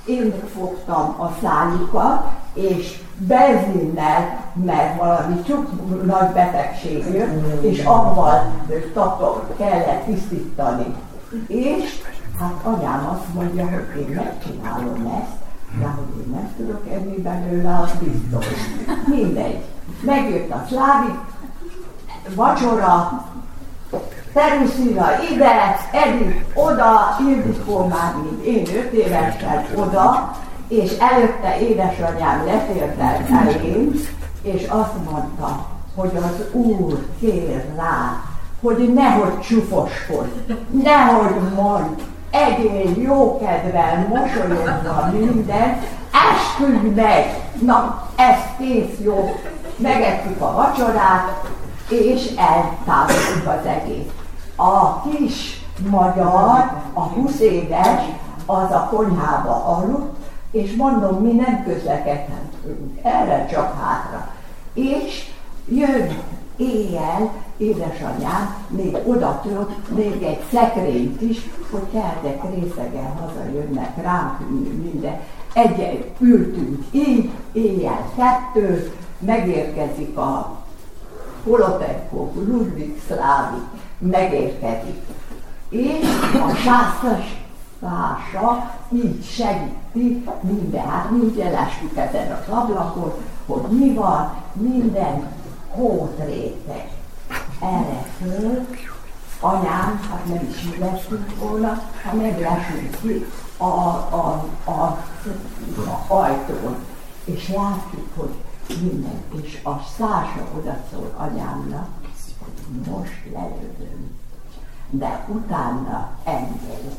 én fogtam a szájukat, és benzinnel, mert valami csuk nagy betegség jött, és avval kellett tisztítani. És hát anyám azt mondja, hogy én megcsinálom ezt, de hogy én nem tudok enni belőle, az biztos. Mindegy. Megjött a szlávik, vacsora, Teruszina ide, Edith oda, Ildikó már mint én 5 évesen oda, és előtte édesanyám letértelt elém, és azt mondta, hogy az Úr kér rá, hogy nehogy csufoskodj, nehogy mondj, egyél jókedvel, mosolyogva minden, esküdj meg! Na, ez kész jó, megettük a vacsorát, és eltávolult az egész. A kis magyar, a 20 éves, az a konyhába aludt, és mondom, mi nem közlekedhetünk, erre csak hátra. És jön éjjel, édesanyám még oda tört még egy szekrényt is, hogy keltek részegen hazajönnek ránk minden. Egyen ültünk így, éjjel 2, megérkezik a Polotenko, Ludwig Szlávik, megérkezik. És a sásztása így segíti minden, hát mindjárt lássuk ezen az ablakon, hogy mi van, minden hótréteg. Erre föl, anyám, hát nem is mi leszünk volna, ha meglesünk ki a ajtón, és látjuk, hogy minden, és a Szása odaszól anyámnak, hogy most lelövöm, de utána engem.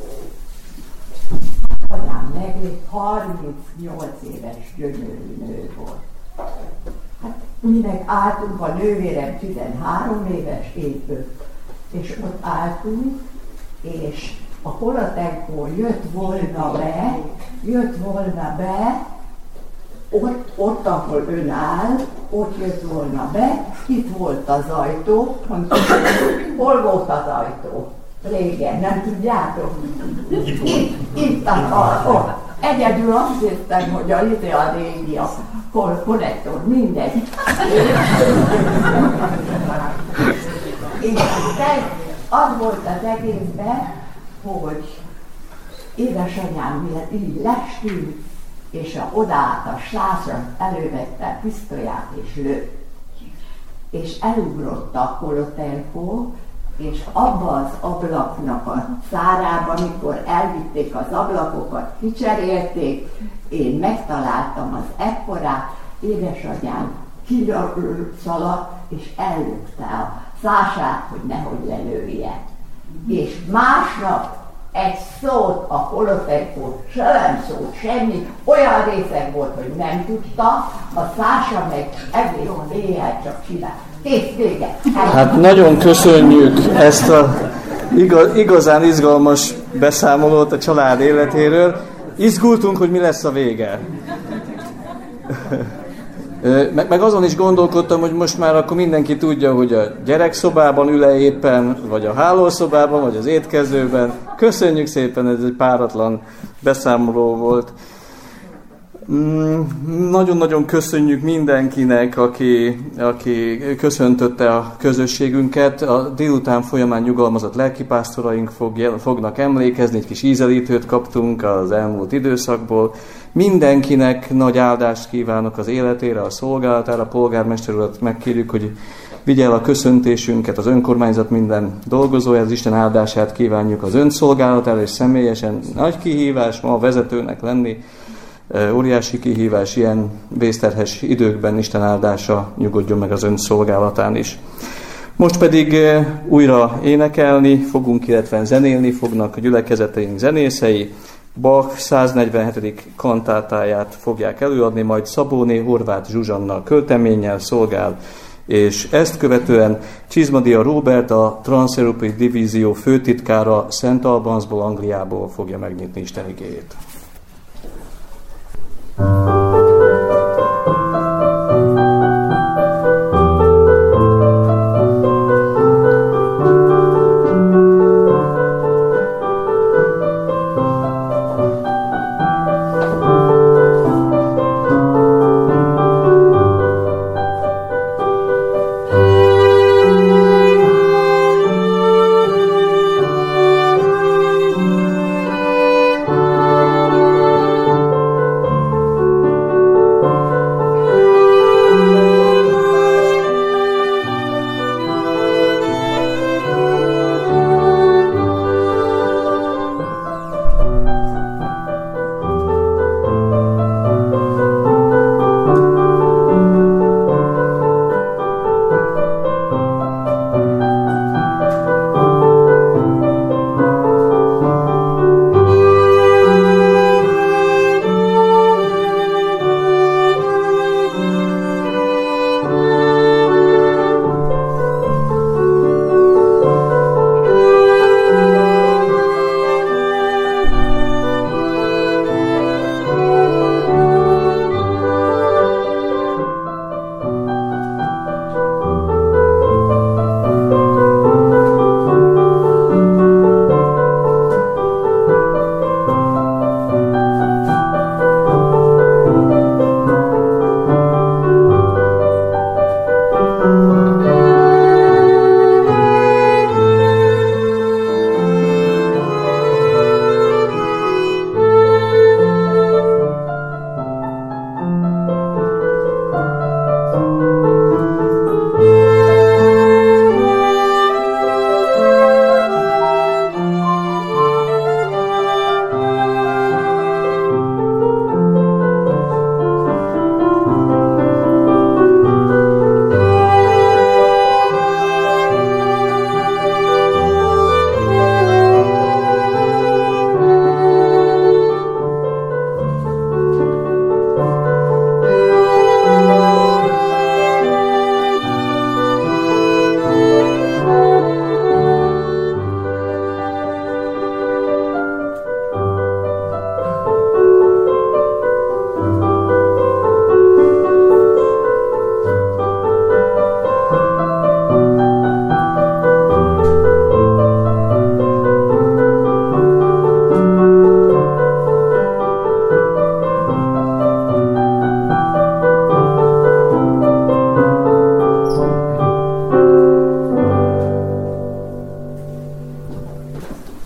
Anyám meglép, 38 éves gyönyörű nő volt. Hát mi meg álltunk, a nővérem 13 éves, én 5. És ott álltunk, és a Polotenko jött volna be, ott, ahol ön áll, ott jött volna be, itt volt az ajtó, hol volt az ajtó? Régen, nem tudjátok? Itt ott. Egyedül azt hittem, hogy a régi a konnektor, mindegy. És az volt az egészben, hogy édesanyám így lestünk, és odaállt a slászra, elővette a pisztolyát és lőtt. És elugrott a Polotenko, és abba az ablaknak a szárába, amikor elvitték az ablakokat, kicserélték, én megtaláltam az ekkorát, édesanyám kiszaladt, és ellökte a Szását, hogy nehogy lelője. És másnap egy szót a Polotenko, se nem szólt semmi, olyan részeg volt, hogy nem tudta, a Szása meg egész éjjel csak csinált. Kész, vége. Hát nagyon köszönjük ezt a igazán izgalmas beszámolót a család életéről. Izgultunk, hogy mi lesz a vége. Meg azon is gondolkodtam, hogy most már akkor mindenki tudja, hogy a gyerekszobában ül-e éppen, vagy a hálószobában, vagy az étkezőben. Köszönjük szépen, ez egy páratlan beszámoló volt. Nagyon-nagyon köszönjük mindenkinek, aki köszöntötte a közösségünket. A délután folyamán nyugalmazott lelkipásztoraink fognak emlékezni, egy kis ízelítőt kaptunk az elmúlt időszakból. Mindenkinek nagy áldást kívánok az életére, a szolgálatára. A polgármester urat megkérjük, hogy vigye el a köszöntésünket az önkormányzat minden dolgozója, az Isten áldását kívánjuk az önszolgálatára, és személyesen nagy kihívás ma a vezetőnek lenni. Óriási kihívás, ilyen vészterhes időkben Isten áldása nyugodjon meg az ön szolgálatán is. Most pedig újra énekelni fogunk, illetve zenélni fognak a gyülekezeteink zenészei. Bach 147. kantátáját fogják előadni, majd Szabóné Horváth Zsuzsanna költeménnyel szolgál, és ezt követően Csizmadia Róbert, a Transzeurópai Divízió főtitkára Szent Albansból, Angliából fogja megnyitni Isten igéjét.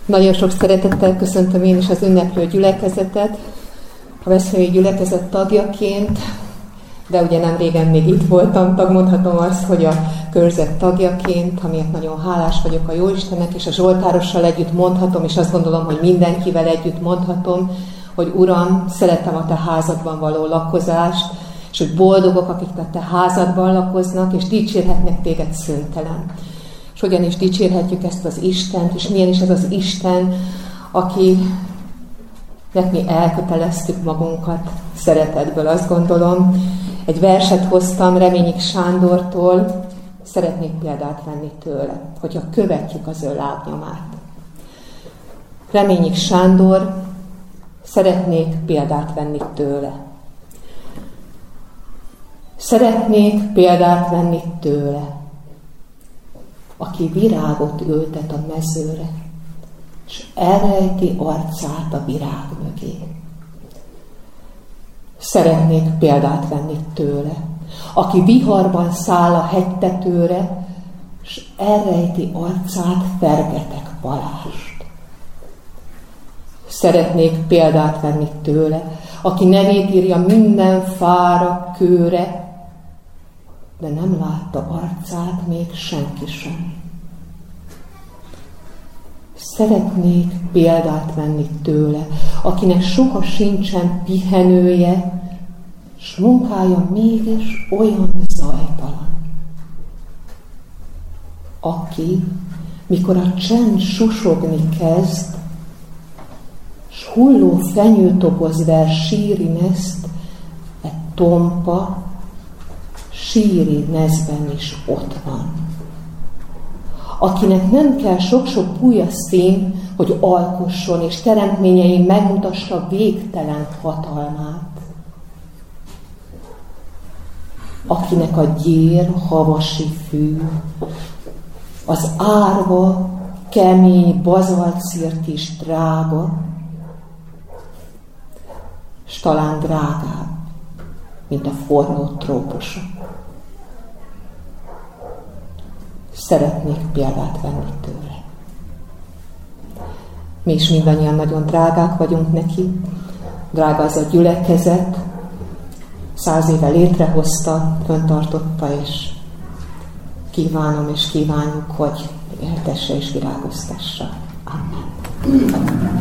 Nagyon sok szeretettel köszöntöm én is az ünneplő gyülekezetet, a Veszprémi gyülekezet tagjaként, de ugye nem régen még itt voltam, mondhatom azt, hogy a körzet tagjaként, amiért nagyon hálás vagyok a Jóistennek, és a Zsoltárossal együtt mondhatom, és azt gondolom, hogy mindenkivel együtt mondhatom, hogy Uram, szeretem a Te házadban való lakozást, és hogy boldogok, akik a Te házadban lakoznak, és dicsérhetnek Téged szüntelen. És hogyan is dicsérhetjük ezt az Istent, és milyen is ez az Isten, akinek mi elköteleztük magunkat szeretetből, azt gondolom. Egy verset hoztam Reményik Sándortól, szeretnék példát venni tőle, hogyha követjük az ő lábnyomát. Reményik Sándor, szeretnék példát venni tőle. Szeretnék példát venni tőle, aki virágot ültet a mezőre, és elrejti arcát a virág mögé. Szeretnék példát venni tőle, aki viharban száll a hegytetőre, és elrejti arcát Fergetek Balást. Szeretnék példát venni tőle, aki nevét írja minden fára, kőre, de nem látta arcát még senki sem. Szeretnék példát venni tőle, akinek soha sincsen pihenője, s munkája mégis olyan zajtalan. Aki, mikor a csend susogni kezd, s hulló fenyőtobozver síri nezt, egy tompa, síri nezben is ott van. Akinek nem kell sok-sok pújaszín, hogy alkosson, és teremtményei megmutassa végtelen hatalmát. Akinek a gyér havasi fű, az árva, kemény bazaltszírt is drága, s talán drágább, mint a forró trópusok. Szeretnék példát venni tőle. Mi is mindannyian nagyon drágák vagyunk neki. Drága az a gyülekezet, 100 éve létrehozta, fenntartotta, és kívánom és kívánjuk, hogy éltesse és virágoztassa. Amen.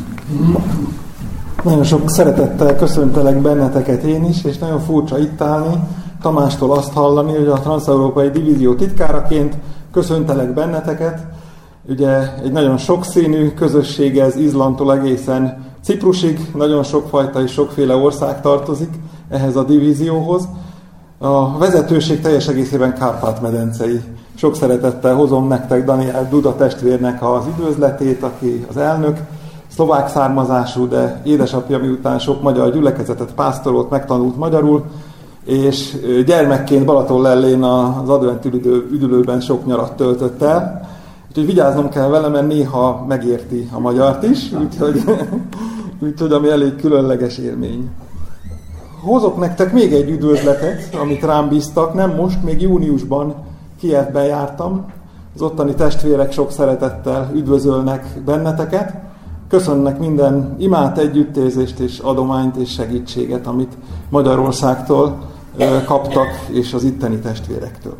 Nagyon sok szeretettel köszöntelek benneteket én is, és nagyon furcsa itt állni, Tamástól azt hallani, hogy a Transzeurópai Divízió titkáraként köszöntelek benneteket. Ugye egy nagyon sokszínű közösség ez, Izlandtól egészen Ciprusig, nagyon sokfajta és sokféle ország tartozik ehhez a divízióhoz. A vezetőség teljes egészében Kárpát-medencei. Sok szeretettel hozom nektek Daniel Duda testvérnek az üdvözletét, aki az elnök, szlovák származású, de édesapja miután sok magyar gyülekezetet pásztorolt, megtanult magyarul, és gyermekként Balatonlellén az advent üdülőben sok nyarat töltött el. Úgyhogy vigyáznom kell vele, mert néha megérti a magyart is, úgyhogy ami elég különleges élmény. Hozok nektek még egy üdvözletet, amit rám bíztak, nem most, még júniusban Kijevben jártam. Az ottani testvérek sok szeretettel üdvözölnek benneteket. Köszönnek minden imát, együttérzést és adományt és segítséget, amit Magyarországtól kaptak, és az itteni testvérektől.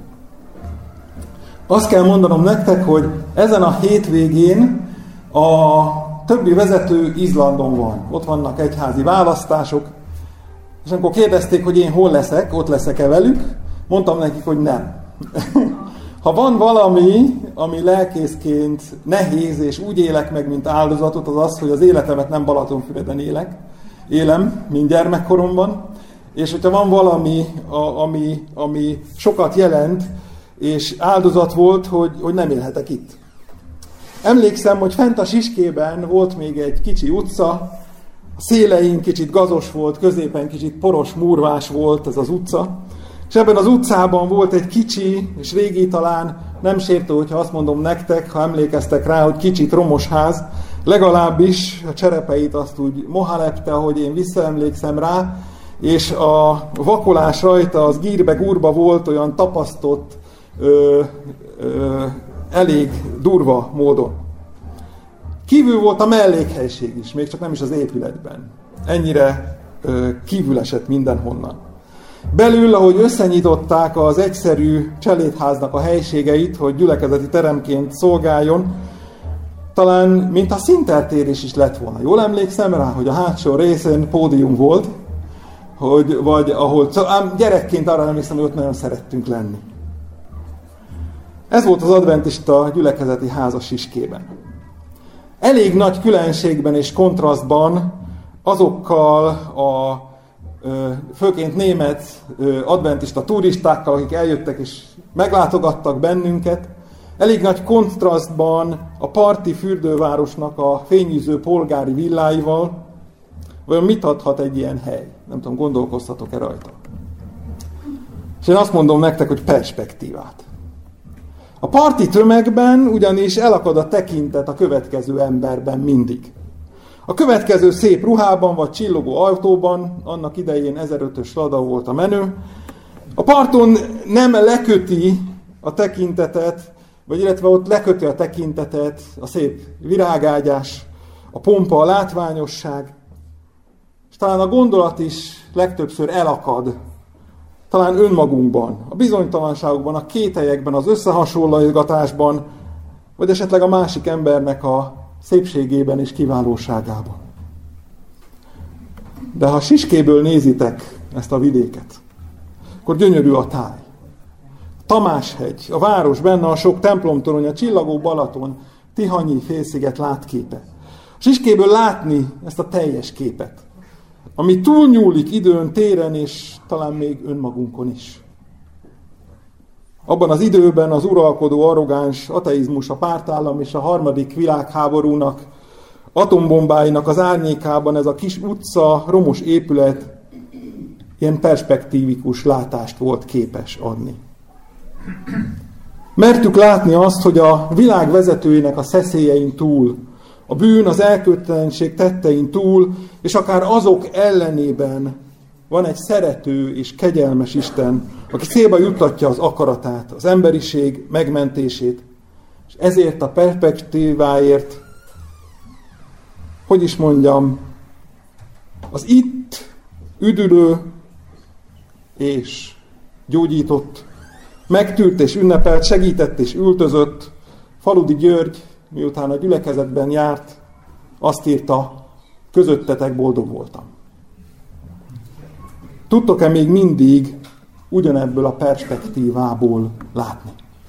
Azt kell mondanom nektek, hogy ezen a hétvégén a többi vezető Izlandon van. Ott vannak egyházi választások, és amikor kérdezték, hogy én hol leszek, ott leszek-e velük, mondtam nekik, hogy nem. Ha van valami, ami lelkészként nehéz, és úgy élek meg, mint áldozatot, az az, hogy az életemet nem Balatonfüreden élem, mint gyermekkoromban, és hogyha van valami, ami sokat jelent, és áldozat volt, hogy nem élhetek itt. Emlékszem, hogy fent a Siskében volt még egy kicsi utca, a szélein kicsit gazos volt, középen kicsit poros, murvás volt ez az utca, és ebben az utcában volt egy kicsi, és régi talán, nem sértő, hogyha azt mondom nektek, ha emlékeztek rá, hogy kicsit romos ház, legalábbis a cserepeit azt úgy mohalepte, ahogy én visszaemlékszem rá, és a vakolás rajta az gírbe-gúrba volt olyan tapasztott, elég durva módon. Kívül volt a mellékhelység is, még csak nem is az épületben. Ennyire kívül esett mindenhonnan. Belül, ahogy összenyitották az egyszerű cselédháznak a helységeit, hogy gyülekezeti teremként szolgáljon, talán mint a színtertérés is lett volna. Jól emlékszem rá, hogy a hátsó részén pódium volt, vagy ahol gyerekként arra emlékszem, hogy ott nagyon szerettünk lenni. Ez volt az adventista gyülekezeti ház a Siskében. Elég nagy különbségben és kontrasztban azokkal a főként német adventista turistákkal, akik eljöttek és meglátogattak bennünket, elég nagy kontrasztban a parti fürdővárosnak a fényűző polgári villáival. Vajon mit adhat egy ilyen hely? Nem tudom, gondolkoztatok-e rajta? És én azt mondom nektek, hogy perspektívát. A parti tömegben ugyanis elakad a tekintet a következő emberben mindig. A következő szép ruhában vagy csillogó autóban, annak idején 1005-ös Lada volt a menő, a parton nem leköti a tekintetet, vagy illetve ott leköti a tekintetet a szép virágágyás, a pompa, a látványosság, és talán a gondolat is legtöbbször elakad, talán önmagunkban, a bizonytalanságokban, a kételyekben, az összehasonlítgatásban, vagy esetleg a másik embernek a szépségében és kiválóságában. De ha Siskéből nézitek ezt a vidéket, akkor gyönyörű a táj. Tamáshegy, a város, benne a sok templomtorony, a csillagó Balaton, Tihanyi félsziget látképe. Siskéből látni ezt a teljes képet, ami túlnyúlik időn, téren és talán még önmagunkon is. Abban az időben az uralkodó arrogáns ateizmus, a pártállam és a harmadik világháborúnak, atombombáinak az árnyékában ez a kis utca, romos épület ilyen perspektívikus látást volt képes adni. Mertük látni azt, hogy a világ vezetőinek a szeszélyein túl, a bűn, az elkötelenség tettein túl, és akár azok ellenében van egy szerető és kegyelmes Isten, aki célba juttatja az akaratát, az emberiség megmentését, és ezért a perspektíváért, hogy is mondjam, az itt üdülő és gyógyított, megtűrt és ünnepelt, segített és ültözött Faludi György, miután a gyülekezetben járt, azt írta, közöttetek boldog voltam. Tudtok-e még mindig ugyanebből a perspektívából látni?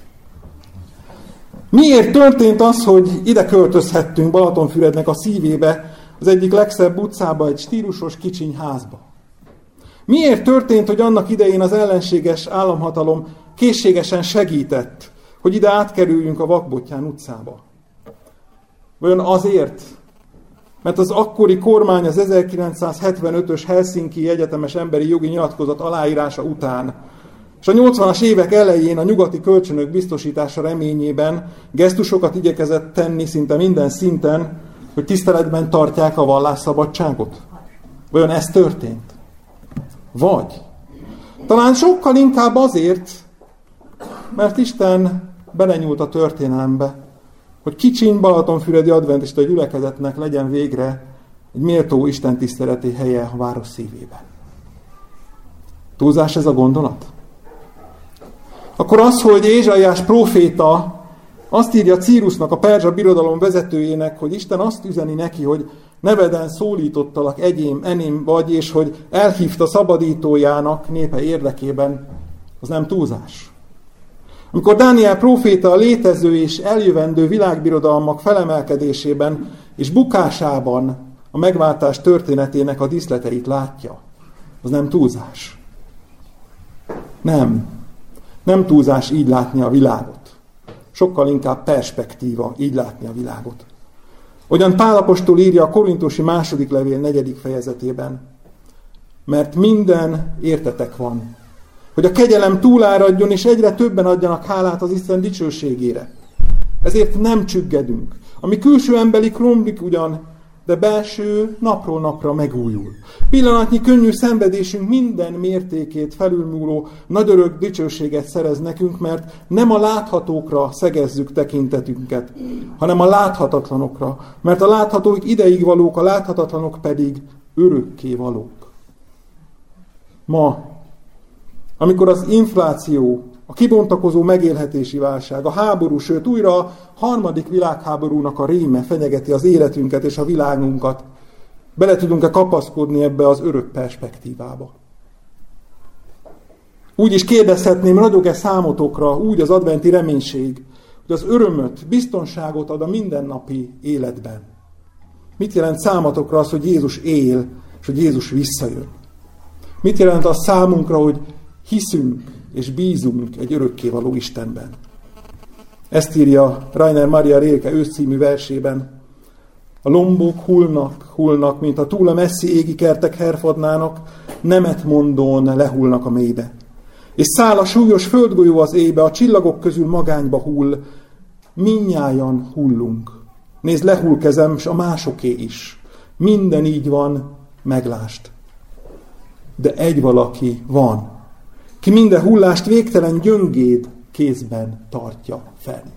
Miért történt az, hogy ide költözhettünk Balatonfürednek a szívébe, az egyik legszebb utcába, egy stílusos kicsiny házba? Miért történt, hogy annak idején az ellenséges államhatalom készségesen segített, hogy ide átkerüljünk a Vakbottyán utcába? Vajon azért, mert az akkori kormány az 1975-ös Helsinki Egyetemes Emberi Jogi Nyilatkozat aláírása után, és a 80-as évek elején a nyugati kölcsönök biztosítása reményében gesztusokat igyekezett tenni szinte minden szinten, hogy tiszteletben tartják a vallásszabadságot? Vajon ez történt? Vagy talán sokkal inkább azért, mert Isten belenyúlt a történelembe, hogy kicsiny balatonfüredi adventista gyülekezetnek legyen végre egy méltó istentiszteleti helye a város szívében. Túlzás ez a gondolat? Akkor az, hogy Ézsaiás próféta azt írja Círusnak, a perzsa birodalom vezetőjének, hogy Isten azt üzeni neki, hogy neveden szólítottalak, eném vagy, és hogy elhívta szabadítójának népe érdekében, az nem túlzás. Amikor Dániel próféta a létező és eljövendő világbirodalmak felemelkedésében és bukásában a megváltás történetének a díszleteit látja, az nem túlzás. Nem túlzás így látni a világot. Sokkal inkább perspektíva így látni a világot. Hogyan Pál apostol írja a Korintusi második levél 4. fejezetében, mert minden értetek van, hogy a kegyelem túláradjon, és egyre többen adjanak hálát az Isten dicsőségére. Ezért nem csüggedünk. Ami külső emberi romlik ugyan, de belső napról napra megújul. Pillanatnyi könnyű szenvedésünk minden mértékét felülmúló nagy örök dicsőséget szerez nekünk, mert nem a láthatókra szegezzük tekintetünket, hanem a láthatatlanokra, mert a láthatók ideig valók, a láthatatlanok pedig örökké valók. Ma, amikor az infláció, a kibontakozó megélhetési válság, a háború, sőt újra a harmadik világháborúnak a réme fenyegeti az életünket és a világunkat, bele tudunk-e kapaszkodni ebbe az örök perspektívába? Úgy is kérdezhetném, ragyog-e számotokra úgy az adventi reménység, hogy az örömöt, biztonságot ad a mindennapi életben? Mit jelent számotokra az, hogy Jézus él, és hogy Jézus visszajön? Mit jelent az számunkra, hogy hiszünk és bízunk egy örökkévaló Istenben? Ezt írja Rainer Maria Rilke őszcímű versében. A lombok hullnak, mint a túl a messzi égi kertek herfadnának, nemet mondón lehullnak a mélybe. És száll a súlyos földgolyó az éjbe, a csillagok közül magányba hull, mindnyájan hullunk. Nézd, lehull kezem, s a másoké is. Minden így van, meglást. De egy valaki van, ki minden hullást végtelen gyöngéd kézben tartja fenn.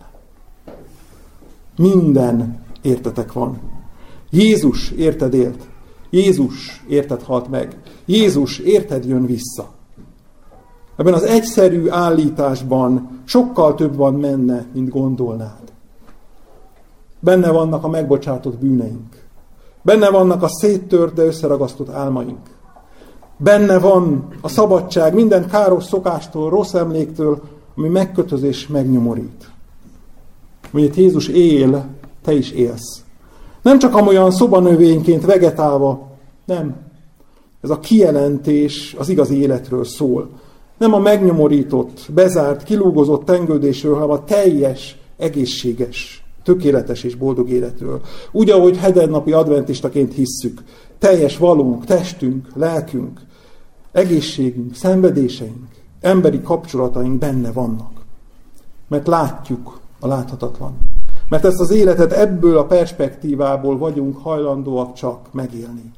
Minden értetek van. Jézus érted élt. Jézus érted halt meg. Jézus érted jön vissza. Ebben az egyszerű állításban sokkal több van benne, mint gondolnád. Benne vannak a megbocsátott bűneink. Benne vannak a széttört, de összeragasztott álmaink. Benne van a szabadság minden káros szokástól, rossz emléktől, ami megkötöz és megnyomorít. Mert Jézus él, te is élsz. Nem csak amolyan szobanövényként vegetálva, nem. Ez a kijelentés az igazi életről szól. Nem a megnyomorított, bezárt, kilúgozott tengődésről, hanem a teljes, egészséges, tökéletes és boldog életről. Úgy, ahogy hedennapi adventistaként hisszük. Teljes valónk, testünk, lelkünk, egészségünk, szenvedéseink, emberi kapcsolataink benne vannak. Mert látjuk a láthatatlan. Mert ezt az életet ebből a perspektívából vagyunk hajlandóak csak megélni.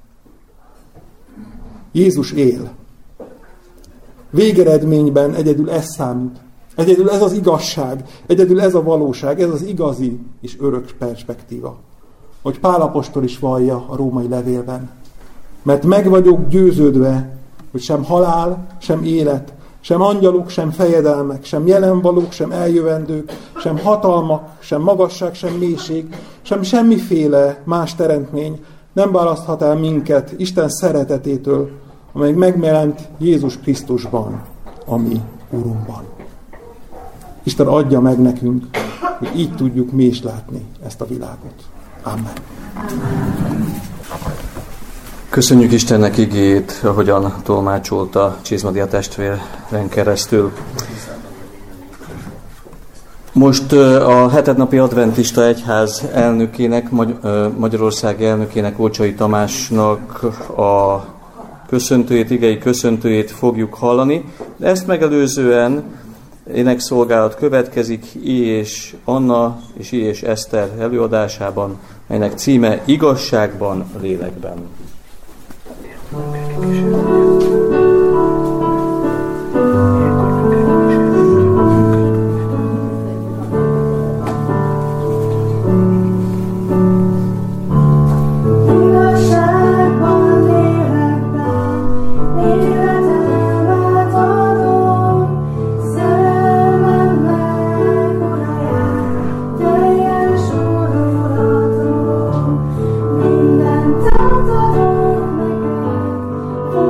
Jézus él. Végeredményben egyedül ez számít. Egyedül ez az igazság, egyedül ez a valóság, ez az igazi és örök perspektíva. Hogy Pál apostol is vallja a római levélben. Mert meg vagyok győződve, hogy sem halál, sem élet, sem angyalok, sem fejedelmek, sem jelenvalók, sem eljövendők, sem hatalmak, sem magasság, sem mélység, sem semmiféle más teremtmény nem választhat el minket Isten szeretetétől, amely megjelent Jézus Krisztusban, a mi Urunkban. Isten adja meg nekünk, hogy így tudjuk mi is látni ezt a világot. Amen. Köszönjük Istennek igéjét, ahogyan tolmácsolta Csizmadia testvéren keresztül. Most a hetednapi adventista egyház elnökének, Magyarország elnökének, Olcsai Tamásnak a köszöntőjét, igei köszöntőjét fogjuk hallani. De ezt megelőzően énekszolgálat következik I. és Anna és I. és Eszter előadásában, melynek címe Igazságban, lélekben. Oh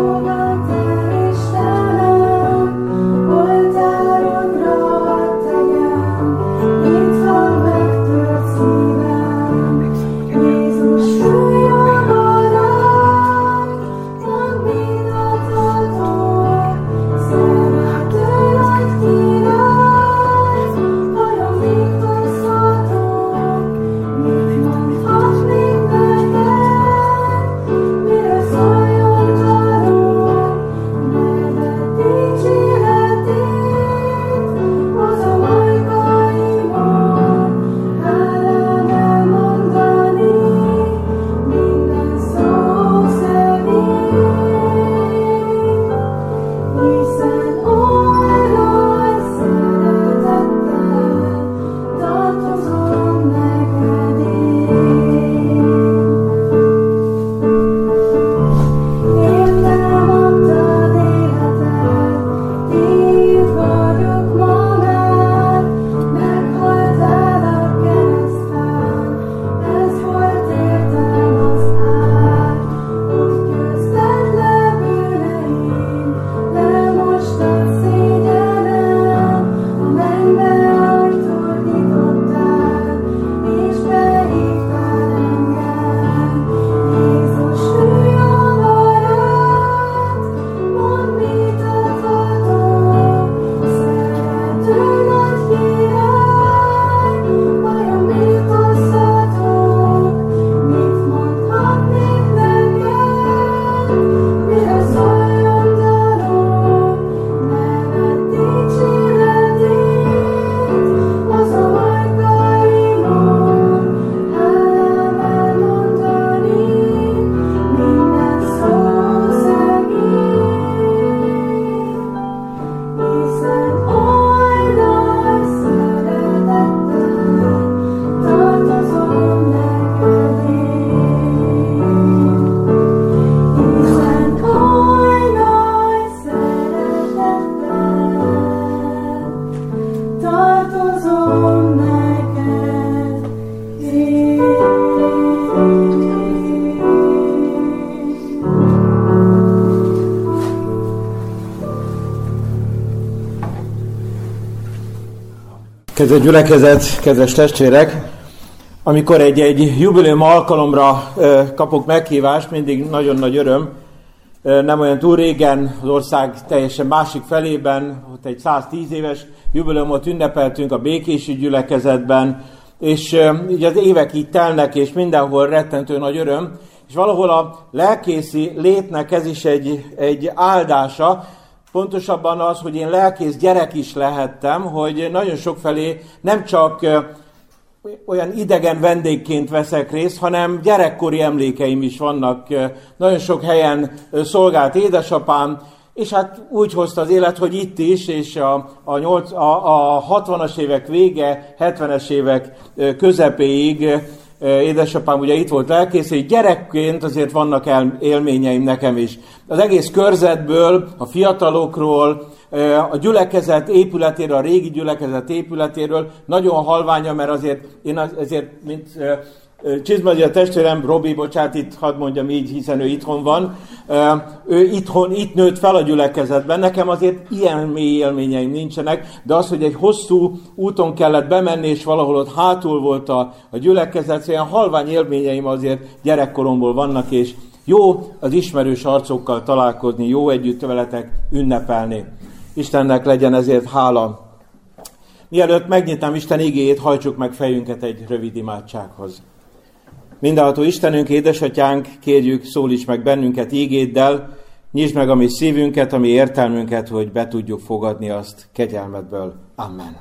Kedves gyülekezet, kedves testvérek! Amikor egy jubileum alkalomra kapok meghívást, mindig nagyon nagy öröm. Nem olyan túl régen az ország teljesen másik felében, ott egy 110 éves jubileumot ünnepeltünk a békési gyülekezetben, és így az évek így telnek, és mindenhol rettentő nagy öröm. És valahol a lelkészi létnek ez is egy áldása, pontosabban az, hogy én lelkész gyerek is lehettem, hogy nagyon sokfelé nem csak olyan idegen vendégként veszek részt, hanem gyerekkori emlékeim is vannak. Nagyon sok helyen szolgált édesapám, és hát úgy hozta az élet, hogy itt is, és a 60-as évek vége, 70-es évek közepéig édesapám ugye itt volt lelkész, és gyerekként azért vannak élményeim nekem is. Az egész körzetből, a fiatalokról, a gyülekezet épületéről, a régi gyülekezet épületéről nagyon halványa, mert azért mint Csizmadia a testvérem, Robi, bocsánat, itt hadd mondjam így, hiszen ő itthon van, ő itt nőtt fel a gyülekezetben, nekem azért ilyen mély élményeim nincsenek, de az, hogy egy hosszú úton kellett bemenni, és valahol ott hátul volt a gyülekezet, olyan halvány élményeim azért gyerekkoromból vannak, és jó az ismerős arcokkal találkozni, jó együtt veletek ünnepelni. Istennek legyen ezért hála. Mielőtt megnyitnám Isten igéjét, hajtsuk meg fejünket egy rövid imádsághoz. Mindenható Istenünk, édesatyánk, kérjük, szólíts meg bennünket ígéddel, nyisd meg a mi szívünket, a mi értelmünket, hogy be tudjuk fogadni azt kegyelmedből. Amen.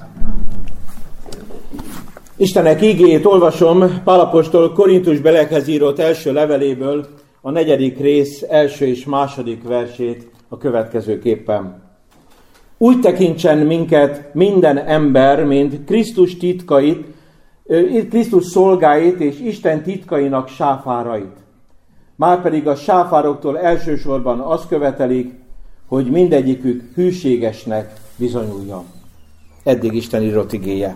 Istenek ígéjét olvasom Pál apostol Korintus belekhez írott első leveléből, a 4. rész első és második versét a következőképpen. Úgy tekintsen minket minden ember, mint Krisztus titkait, Krisztus szolgáit és Isten titkainak sáfárait. Márpedig a sáfároktól elsősorban azt követelik, hogy mindegyikük hűségesnek bizonyuljon. Eddig Isten írott igéje.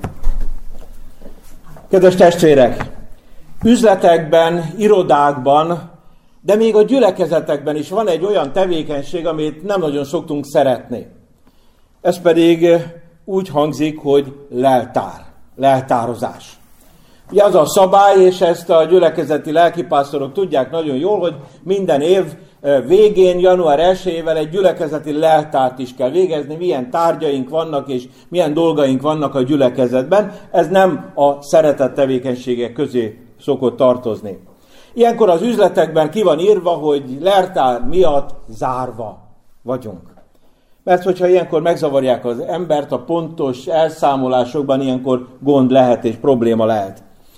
Kedves testvérek, üzletekben, irodákban, de még a gyülekezetekben is van egy olyan tevékenység, amit nem nagyon szoktunk szeretni. Ez pedig úgy hangzik, hogy leltározás. Ugye az a szabály, és ezt a gyülekezeti lelkipásztorok tudják nagyon jól, hogy minden év végén, január 1-ével egy gyülekezeti leltárt is kell végezni, milyen tárgyaink vannak, és milyen dolgaink vannak a gyülekezetben. Ez nem a szeretett tevékenységek közé szokott tartozni. Ilyenkor az üzletekben ki van írva, hogy leltár miatt zárva vagyunk. Mert hogyha ilyenkor megzavarják az embert a pontos elszámolásokban, ilyenkor gond lehet és probléma lehet.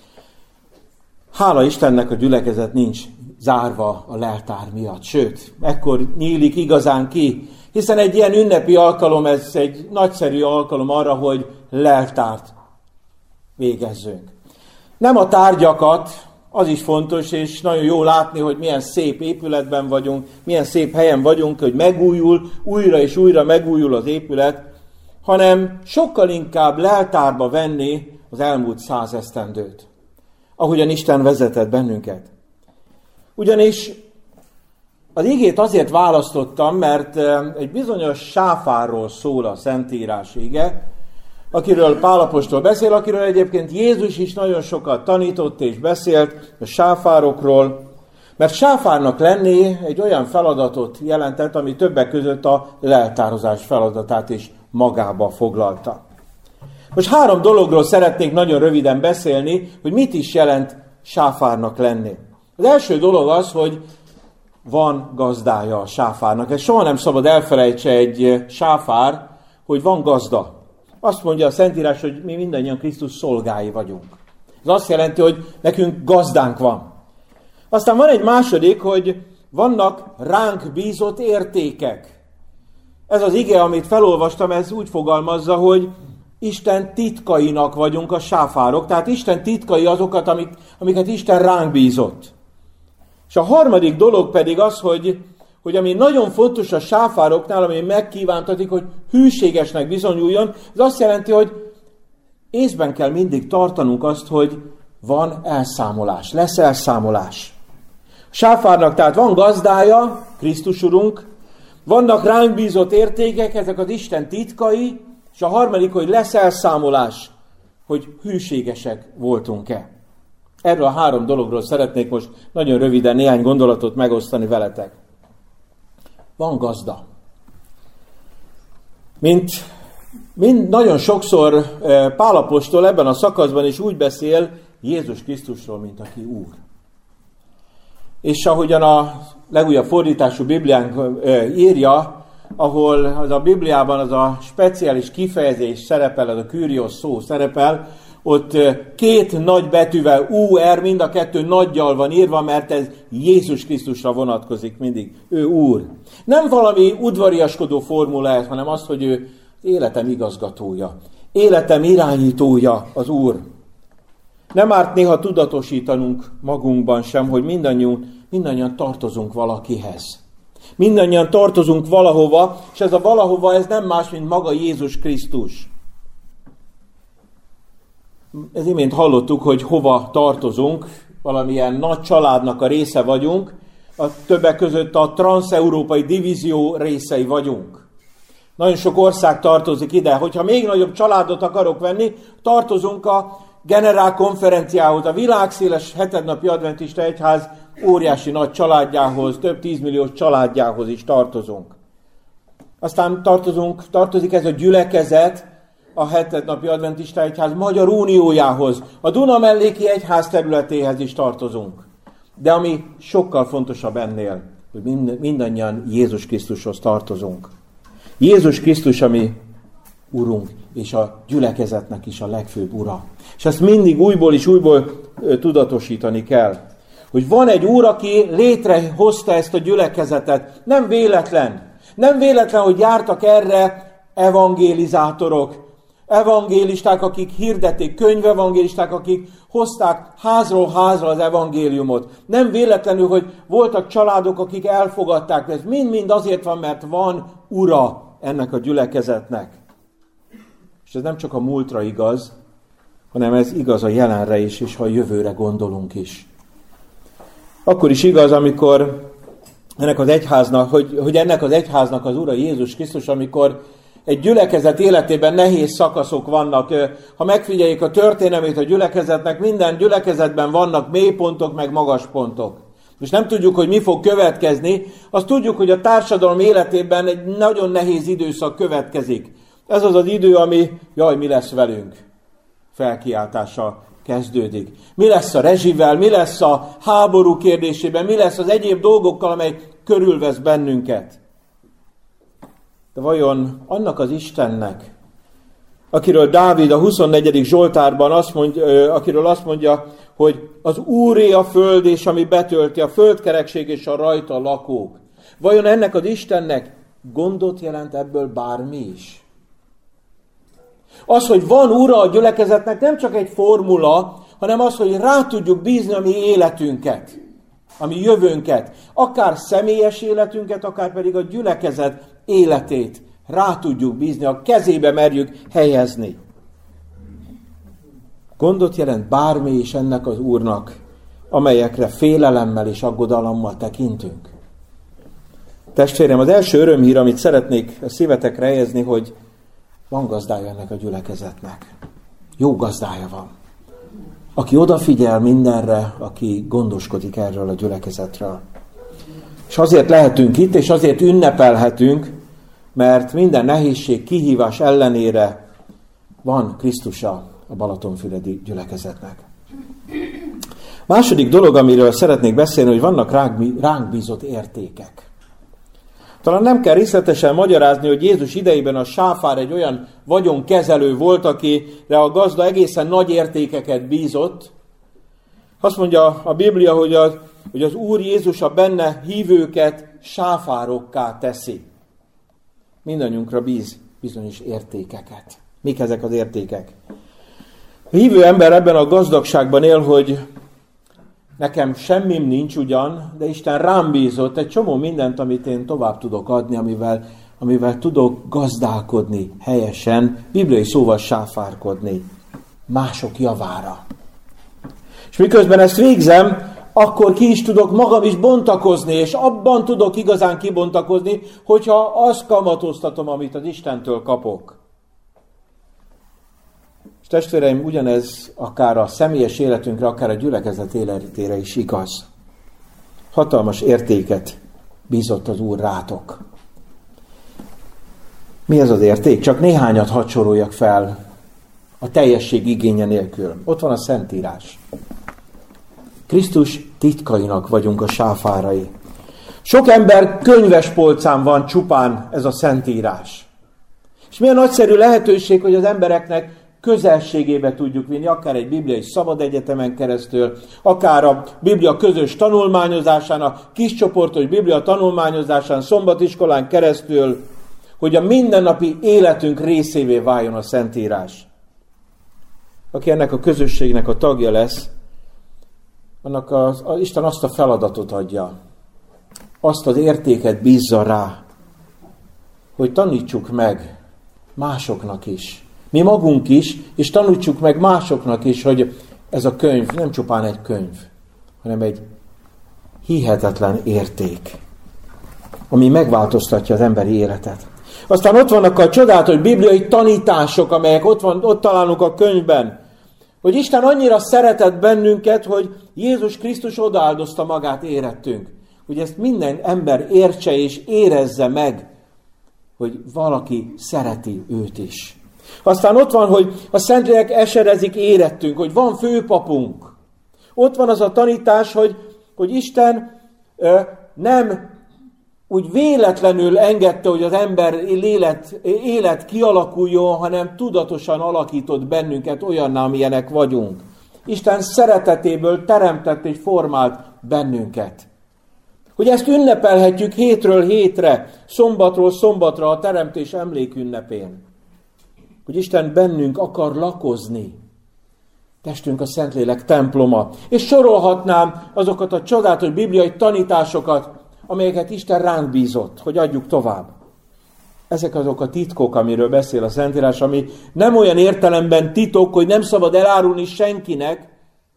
Hála Istennek a gyülekezet nincs zárva a leltár miatt. Sőt, ekkor nyílik igazán ki, hiszen egy ilyen ünnepi alkalom, ez egy nagyszerű alkalom arra, hogy leltárt végezzünk. Nem a tárgyakat, az is fontos, és nagyon jó látni, hogy milyen szép épületben vagyunk, milyen szép helyen vagyunk, hogy megújul, újra és újra megújul az épület, hanem sokkal inkább leltárba venni az elmúlt 100 esztendőt, ahogyan Isten vezetett bennünket. Ugyanis az igét azért választottam, mert egy bizonyos sáfárról szól a Szentírás ige, akiről Pál apostol beszél, akiről egyébként Jézus is nagyon sokat tanított és beszélt, a sáfárokról, mert sáfárnak lenni egy olyan feladatot jelentett, ami többek között a leltározás feladatát is magába foglalta. Most 3 dologról szeretnék nagyon röviden beszélni, hogy mit is jelent sáfárnak lenni. Az első dolog az, hogy van gazdája a sáfárnak. Ez soha nem szabad elfelejtse egy sáfár, hogy van gazda. Azt mondja a Szentírás, hogy mi mindannyian Krisztus szolgái vagyunk. Ez azt jelenti, hogy nekünk gazdánk van. Aztán van egy második, hogy vannak ránk bízott értékek. Ez az ige, amit felolvastam, ez úgy fogalmazza, hogy Isten titkainak vagyunk a sáfárok, tehát Isten titkai azokat, amiket Isten ránk bízott. És a harmadik dolog pedig az, hogy ami nagyon fontos a sáfároknál, ami megkívántatik, hogy hűségesnek bizonyuljon, ez azt jelenti, hogy észben kell mindig tartanunk azt, hogy van elszámolás, lesz elszámolás. A sáfárnak tehát van gazdája, Krisztus Urunk, vannak ránk bízott értékek, ezek az Isten titkai, És a harmadik, hogy lesz elszámolás, hogy hűségesek voltunk-e. Erről a 3 dologról szeretnék most nagyon röviden néhány gondolatot megosztani veletek. Van gazda. Mint nagyon sokszor Pál apostol ebben a szakaszban is úgy beszél Jézus Krisztusról, mint aki Úr. És ahogyan a legújabb fordítású Bibliánk írja, ahol az a Bibliában az a speciális kifejezés szerepel, az a Kyrios szó szerepel, ott 2 nagy betűvel UR, mind a 2 nagyjal van írva, mert ez Jézus Krisztusra vonatkozik mindig. Ő Úr. Nem valami udvariaskodó formula ez, hanem az, hogy ő életem igazgatója, életem irányítója az Úr. Nem árt néha tudatosítanunk magunkban sem, hogy mindannyian tartozunk valakihez. Mindannyian tartozunk valahova, és ez a valahova ez nem más, mint maga Jézus Krisztus. Ez imént hallottuk, hogy hova tartozunk, valamilyen nagy családnak a része vagyunk, a többek között a Transz-Európai Divízió részei vagyunk. Nagyon sok ország tartozik ide. Hogyha még nagyobb családot akarok venni, tartozunk a generálkonferenciához, a világszéles hetednapi adventista egyház óriási nagy családjához, több 10 milliós családjához is tartozunk. Aztán tartozik ez a gyülekezet a hetednapi adventista egyház Magyar Uniójához, a Duna-melléki egyház területéhez is tartozunk. De ami sokkal fontosabb ennél, hogy mindannyian Jézus Krisztushoz tartozunk. Jézus Krisztus, ami Urunk, és a gyülekezetnek is a legfőbb ura. És ezt mindig újból és újból tudatosítani kell. Hogy van egy Úr, aki létrehozta ezt a gyülekezetet. Nem véletlen. Nem véletlen, hogy jártak erre evangélizátorok, evangélisták, akik hirdették, könyvevangélisták, akik hozták házról házra az evangéliumot. Nem véletlenül, hogy voltak családok, akik elfogadták. Ez mind-mind azért van, mert van ura ennek a gyülekezetnek. És ez nem csak a múltra igaz, hanem ez igaz a jelenre is, és ha a jövőre gondolunk is. Akkor is igaz, amikor ennek az egyháznak, hogy ennek az egyháznak az ura Jézus Krisztus, amikor egy gyülekezet életében nehéz szakaszok vannak. Ha megfigyeljük a történelmét a gyülekezetnek, minden gyülekezetben vannak mélypontok, meg magas pontok. És nem tudjuk, hogy mi fog következni, azt tudjuk, hogy a társadalom életében egy nagyon nehéz időszak következik. Ez az az idő, ami, mi lesz velünk? Felkiáltással kezdődik. Mi lesz a rezsivel, mi lesz a háború kérdésében, mi lesz az egyéb dolgokkal, amely körülvesz bennünket. De vajon annak az Istennek, akiről Dávid a 24. Zsoltárban akiről azt mondja, hogy az Úré a föld, és ami betölti a földkerekség és a rajta lakók. Vajon ennek az Istennek gondot jelent ebből bármi is? Az, hogy van ura a gyülekezetnek, nem csak egy formula, hanem az, hogy rá tudjuk bízni a mi életünket, a mi jövőnket, akár személyes életünket, akár pedig a gyülekezet életét rá tudjuk bízni, a kezébe merjük helyezni. Gondot jelent bármi is ennek az Úrnak, amelyekre félelemmel és aggodalommal tekintünk. Testvérem, az első örömhír, amit szeretnék a szívetekre helyezni, hogy van gazdája ennek a gyülekezetnek. Jó gazdája van. Aki odafigyel mindenre, aki gondoskodik erről a gyülekezetről. És azért lehetünk itt, és azért ünnepelhetünk, mert minden nehézség, kihívás ellenére van Krisztusa a balatonfüredi gyülekezetnek. Második dolog, amiről szeretnék beszélni, hogy vannak ránk bízott értékek. Talán nem kell részletesen magyarázni, hogy Jézus idejében a sáfár egy olyan vagyonkezelő volt, akire a gazda egészen nagy értékeket bízott. Azt mondja a Biblia, hogy az Úr Jézus a benne hívőket sáfárokká teszi. Mindannyiunkra bíz bizonyos értékeket. Mik ezek az értékek? A hívő ember ebben a gazdagságban él, hogy nekem semmim nincs ugyan, de Isten rám bízott egy csomó mindent, amit én tovább tudok adni, amivel tudok gazdálkodni helyesen, bibliai szóval sáfárkodni, mások javára. És miközben ezt végzem, akkor ki is tudok magam is bontakozni, és abban tudok igazán kibontakozni, hogyha azt kamatoztatom, amit az Istentől kapok. És testvéreim, ugyanez akár a személyes életünkre, akár a gyülekezet életére is igaz. Hatalmas értéket bízott az Úr rátok. Mi ez az érték? Csak néhányat hadd soroljak fel a teljesség igénye nélkül. Ott van a Szentírás. Krisztus titkainak vagyunk a sáfárai. Sok ember könyvespolcán van csupán ez a Szentírás. És milyen nagyszerű lehetőség, hogy az embereknek közelségébe tudjuk vinni, akár egy bibliai szabad egyetemen keresztül, akár a Biblia közös tanulmányozásán, a kiscsoportos Biblia tanulmányozásán, szombatiskolán keresztül, hogy a mindennapi életünk részévé váljon a Szentírás. Aki ennek a közösségnek a tagja lesz, annak Isten azt a feladatot adja, azt az értéket bízza rá, hogy tanítsuk meg másoknak is, mi magunk is, és tanítsuk meg másoknak is, hogy ez a könyv nem csupán egy könyv, hanem egy hihetetlen érték, ami megváltoztatja az emberi életet. Aztán ott vannak a csodálatos bibliai tanítások, amelyek ott találunk a könyvben, hogy Isten annyira szeretett bennünket, hogy Jézus Krisztus odaáldozta magát érettünk. Hogy ezt minden ember értse és érezze meg, hogy valaki szereti őt is. Aztán ott van, hogy a Szentlélek eserezik érettünk, hogy van főpapunk. Ott van az a tanítás, hogy Isten nem úgy véletlenül engedte, hogy az ember élet kialakuljon, hanem tudatosan alakított bennünket olyanná, amilyenek vagyunk. Isten szeretetéből teremtett és formált bennünket. Hogy ezt ünnepelhetjük hétről hétre, szombatról szombatra a teremtés emlékünnepén. Hogy Isten bennünk akar lakozni. Testünk a Szentlélek temploma. És sorolhatnám azokat a csodálatos bibliai tanításokat, amelyeket Isten ránk bízott, hogy adjuk tovább. Ezek azok a titkok, amiről beszél a Szentírás, ami nem olyan értelemben titok, hogy nem szabad elárulni senkinek,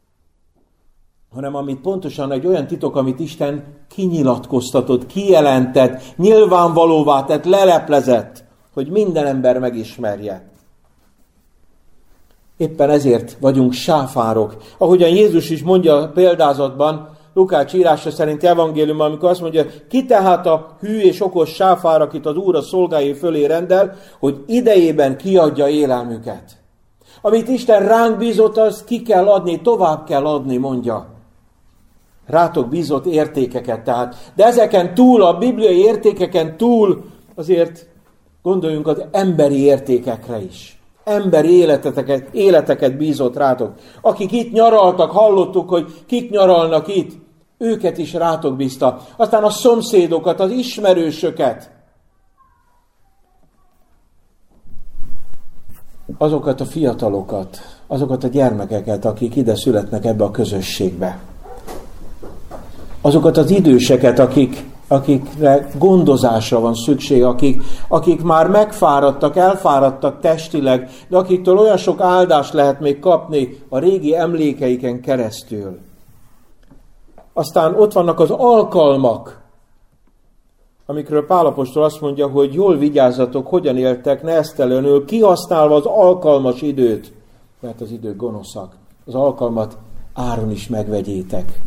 hanem amit pontosan egy olyan titok, amit Isten kinyilatkoztatott, kijelentett, nyilvánvalóvá tett, leleplezett, hogy minden ember megismerje. Éppen ezért vagyunk sáfárok. Ahogyan Jézus is mondja a példázatban, Lukács írása szerinti evangéliumban, amikor azt mondja, ki tehát a hű és okos sáfár, akit az Úr a szolgái fölé rendel, hogy idejében kiadja élelmüket. Amit Isten ránk bízott, azt ki kell adni, tovább kell adni, mondja. Rátok bízott értékeket tehát. De ezeken túl, a bibliai értékeken túl, azért gondoljunk az emberi értékekre is. Emberi életeket bízott rátok. Akik itt nyaraltak, hallottuk, hogy kik nyaralnak itt, őket is rátok bízta. Aztán a szomszédokat, az ismerősöket. Azokat a fiatalokat, azokat a gyermekeket, akik ide születnek ebbe a közösségbe. Azokat az időseket, akikre gondozásra van szükség, akik már megfáradtak, elfáradtak testileg, de akiktől olyan sok áldást lehet még kapni a régi emlékeiken keresztül. Aztán ott vannak az alkalmak, amikről Pál apostol azt mondja, hogy jól vigyázzatok, hogyan éltek nesztelenül, kihasználva az alkalmas időt, mert az idők gonoszak. Az alkalmat áron is megvegyétek.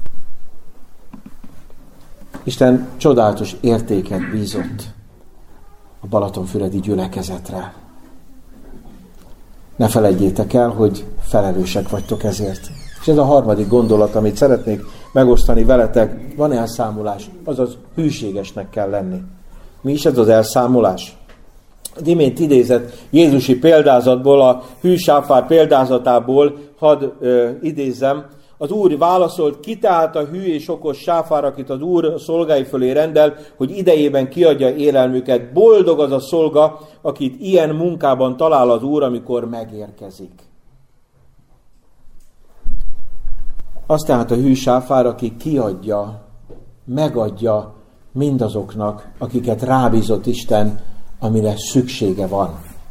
Isten csodálatos értéket bízott a balatonfüredi gyülekezetre. Ne feledjétek el, hogy felelősek vagytok ezért. És ez a harmadik gondolat, amit szeretnék megosztani veletek. Van elszámolás, azaz hűségesnek kell lenni. Mi is ez az elszámolás? Az imént idézett Jézusi példázatból, a hű sáfár példázatából hadd idézzem. Az Úr válaszolt, ki tehát a hű és okos sáfár, akit az Úr a szolgái fölé rendel, hogy idejében kiadja élelmüket. Boldog az a szolga, akit ilyen munkában talál az Úr, amikor megérkezik. Az tehát a hű sáfár, aki kiadja, megadja mindazoknak, akiket rábízott Isten, amire szüksége van.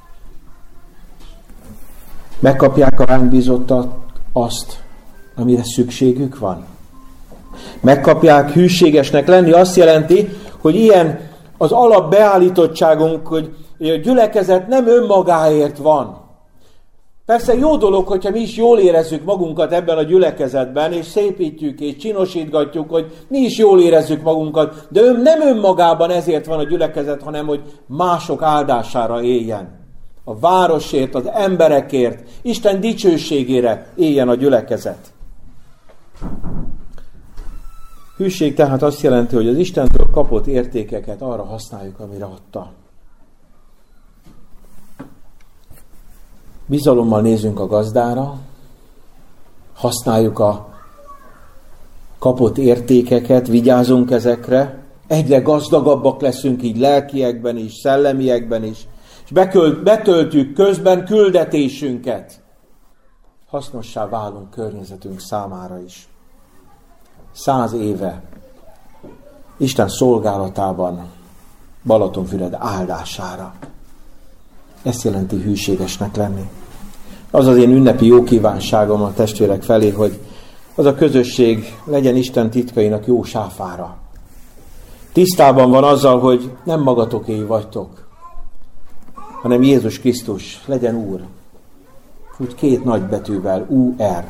Megkapják a ránk bízottat azt, amire szükségük van. Megkapják hűségesnek lenni, azt jelenti, hogy ilyen az alapbeállítottságunk, hogy a gyülekezet nem önmagáért van. Persze jó dolog, hogyha mi is jól érezzük magunkat ebben a gyülekezetben, és szépítjük, és csinosítgatjuk, hogy mi is jól érezzük magunkat, de nem önmagában ezért van a gyülekezet, hanem hogy mások áldására éljen. A városért, az emberekért, Isten dicsőségére éljen a gyülekezet. Hűség tehát azt jelenti, hogy az Istentől kapott értékeket arra használjuk, amire adta. Bizalommal nézünk a gazdára, használjuk a kapott értékeket, vigyázunk ezekre, egyre gazdagabbak leszünk így lelkiekben is, szellemiekben is, és betöltjük közben küldetésünket. Hasznossá válunk környezetünk számára is. 100 éve Isten szolgálatában Balatonfüred áldására. Ezt jelenti hűségesnek lenni. Az az én ünnepi jó kívánságom a testvérek felé, hogy az a közösség legyen Isten titkainak jó sáfára. Tisztában van azzal, hogy nem magatokéi vagytok, hanem Jézus Krisztus legyen Úr. Úgy 2 nagy betűvel, U-R.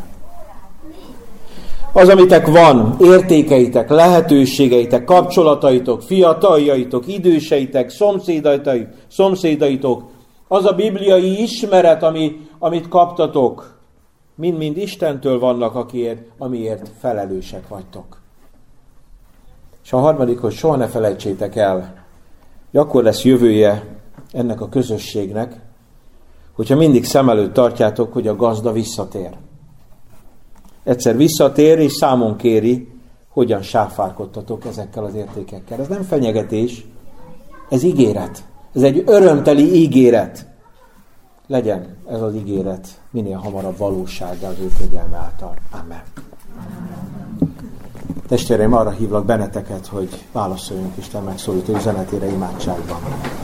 Az, amitek van, értékeitek, lehetőségeitek, kapcsolataitok, fiataljaitok, időseitek, szomszédaitok, az a bibliai ismeret, amit kaptatok, mind-mind Istentől vannak, amiért felelősek vagytok. És a harmadik, hogy soha ne felejtsétek el, hogy akkor lesz jövője ennek a közösségnek, hogyha mindig szem előtt tartjátok, hogy a gazda visszatér. Egyszer visszatér, és számon kéri, hogyan sáfárkodtatok ezekkel az értékekkel. Ez nem fenyegetés, ez ígéret. Ez egy örömteli ígéret. Legyen ez az ígéret minél hamarabb valósággá az ő kegyelme által. Amen. Testvéreim, arra hívlak benneteket, hogy válaszoljunk Isten megszólító üzenetére imádságban.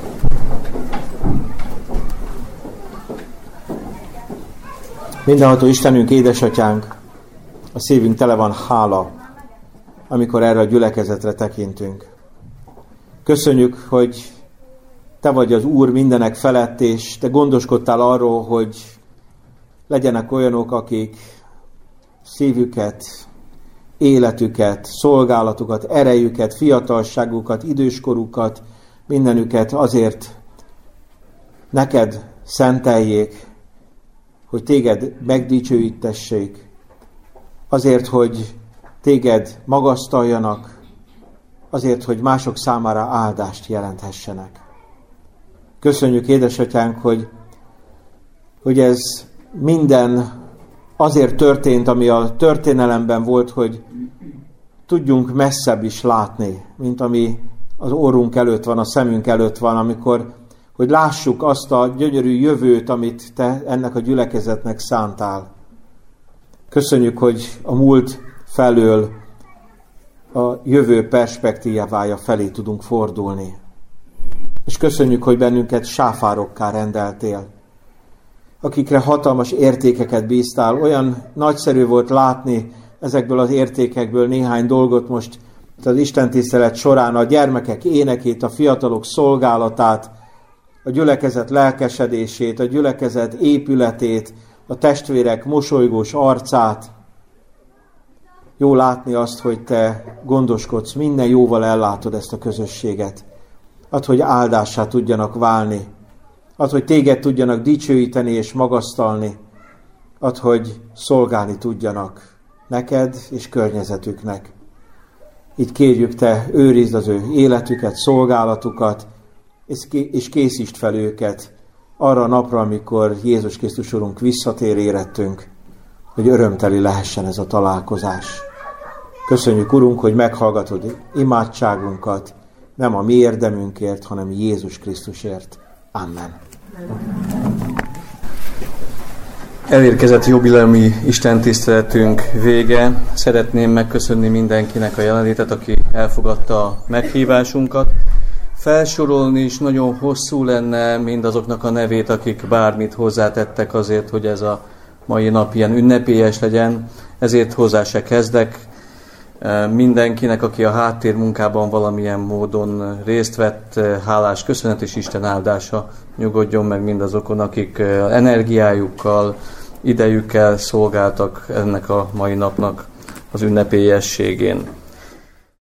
Mindenható Istenünk, édesatyánk, a szívünk tele van hála, amikor erre a gyülekezetre tekintünk. Köszönjük, hogy Te vagy az Úr mindenek felett, és Te gondoskodtál arról, hogy legyenek olyanok, akik szívüket, életüket, szolgálatukat, erejüket, fiatalságukat, időskorukat, mindenüket azért neked szenteljék, hogy téged megdicsőítessék, azért, hogy téged magasztaljanak, azért, hogy mások számára áldást jelenthessenek. Köszönjük, édesatyánk, hogy ez minden azért történt, ami a történelemben volt, hogy tudjunk messzebb is látni, mint ami az orrunk előtt van, a szemünk előtt van, amikor, hogy lássuk azt a gyönyörű jövőt, amit Te ennek a gyülekezetnek szántál. Köszönjük, hogy a múlt felől a jövő perspektívája felé tudunk fordulni. És köszönjük, hogy bennünket sáfárokká rendeltél, akikre hatalmas értékeket bíztál. Olyan nagyszerű volt látni ezekből az értékekből néhány dolgot most az istentisztelet során, a gyermekek énekét, a fiatalok szolgálatát, a gyülekezet lelkesedését, a gyülekezet épületét, a testvérek mosolygós arcát. Jó látni azt, hogy Te gondoskodsz, minden jóval ellátod ezt a közösséget. Add, hogy áldássá tudjanak válni. Add, hogy Téged tudjanak dicsőíteni és magasztalni. Add, hogy szolgálni tudjanak neked és környezetüknek. Így kérjük, Te őrizd az ő életüket, szolgálatukat, és készítsd fel őket arra a napra, amikor Jézus Krisztus Urunk visszatér érettünk, hogy örömteli lehessen ez a találkozás. Köszönjük, Urunk, hogy meghallgatod imádságunkat, nem a mi érdemünkért, hanem Jézus Krisztusért. Amen. Elérkezett jubileumi istentiszteletünk vége. Szeretném megköszönni mindenkinek a jelenlétet, aki elfogadta a meghívásunkat. Felsorolni is nagyon hosszú lenne mindazoknak a nevét, akik bármit hozzátettek azért, hogy ez a mai nap ilyen ünnepélyes legyen, ezért hozzá se kezdek. Mindenkinek, aki a háttérmunkában valamilyen módon részt vett, hálás köszönet és Isten áldása nyugodjon meg mindazokon, akik energiájukkal, idejükkel szolgáltak ennek a mai napnak az ünnepélyességén.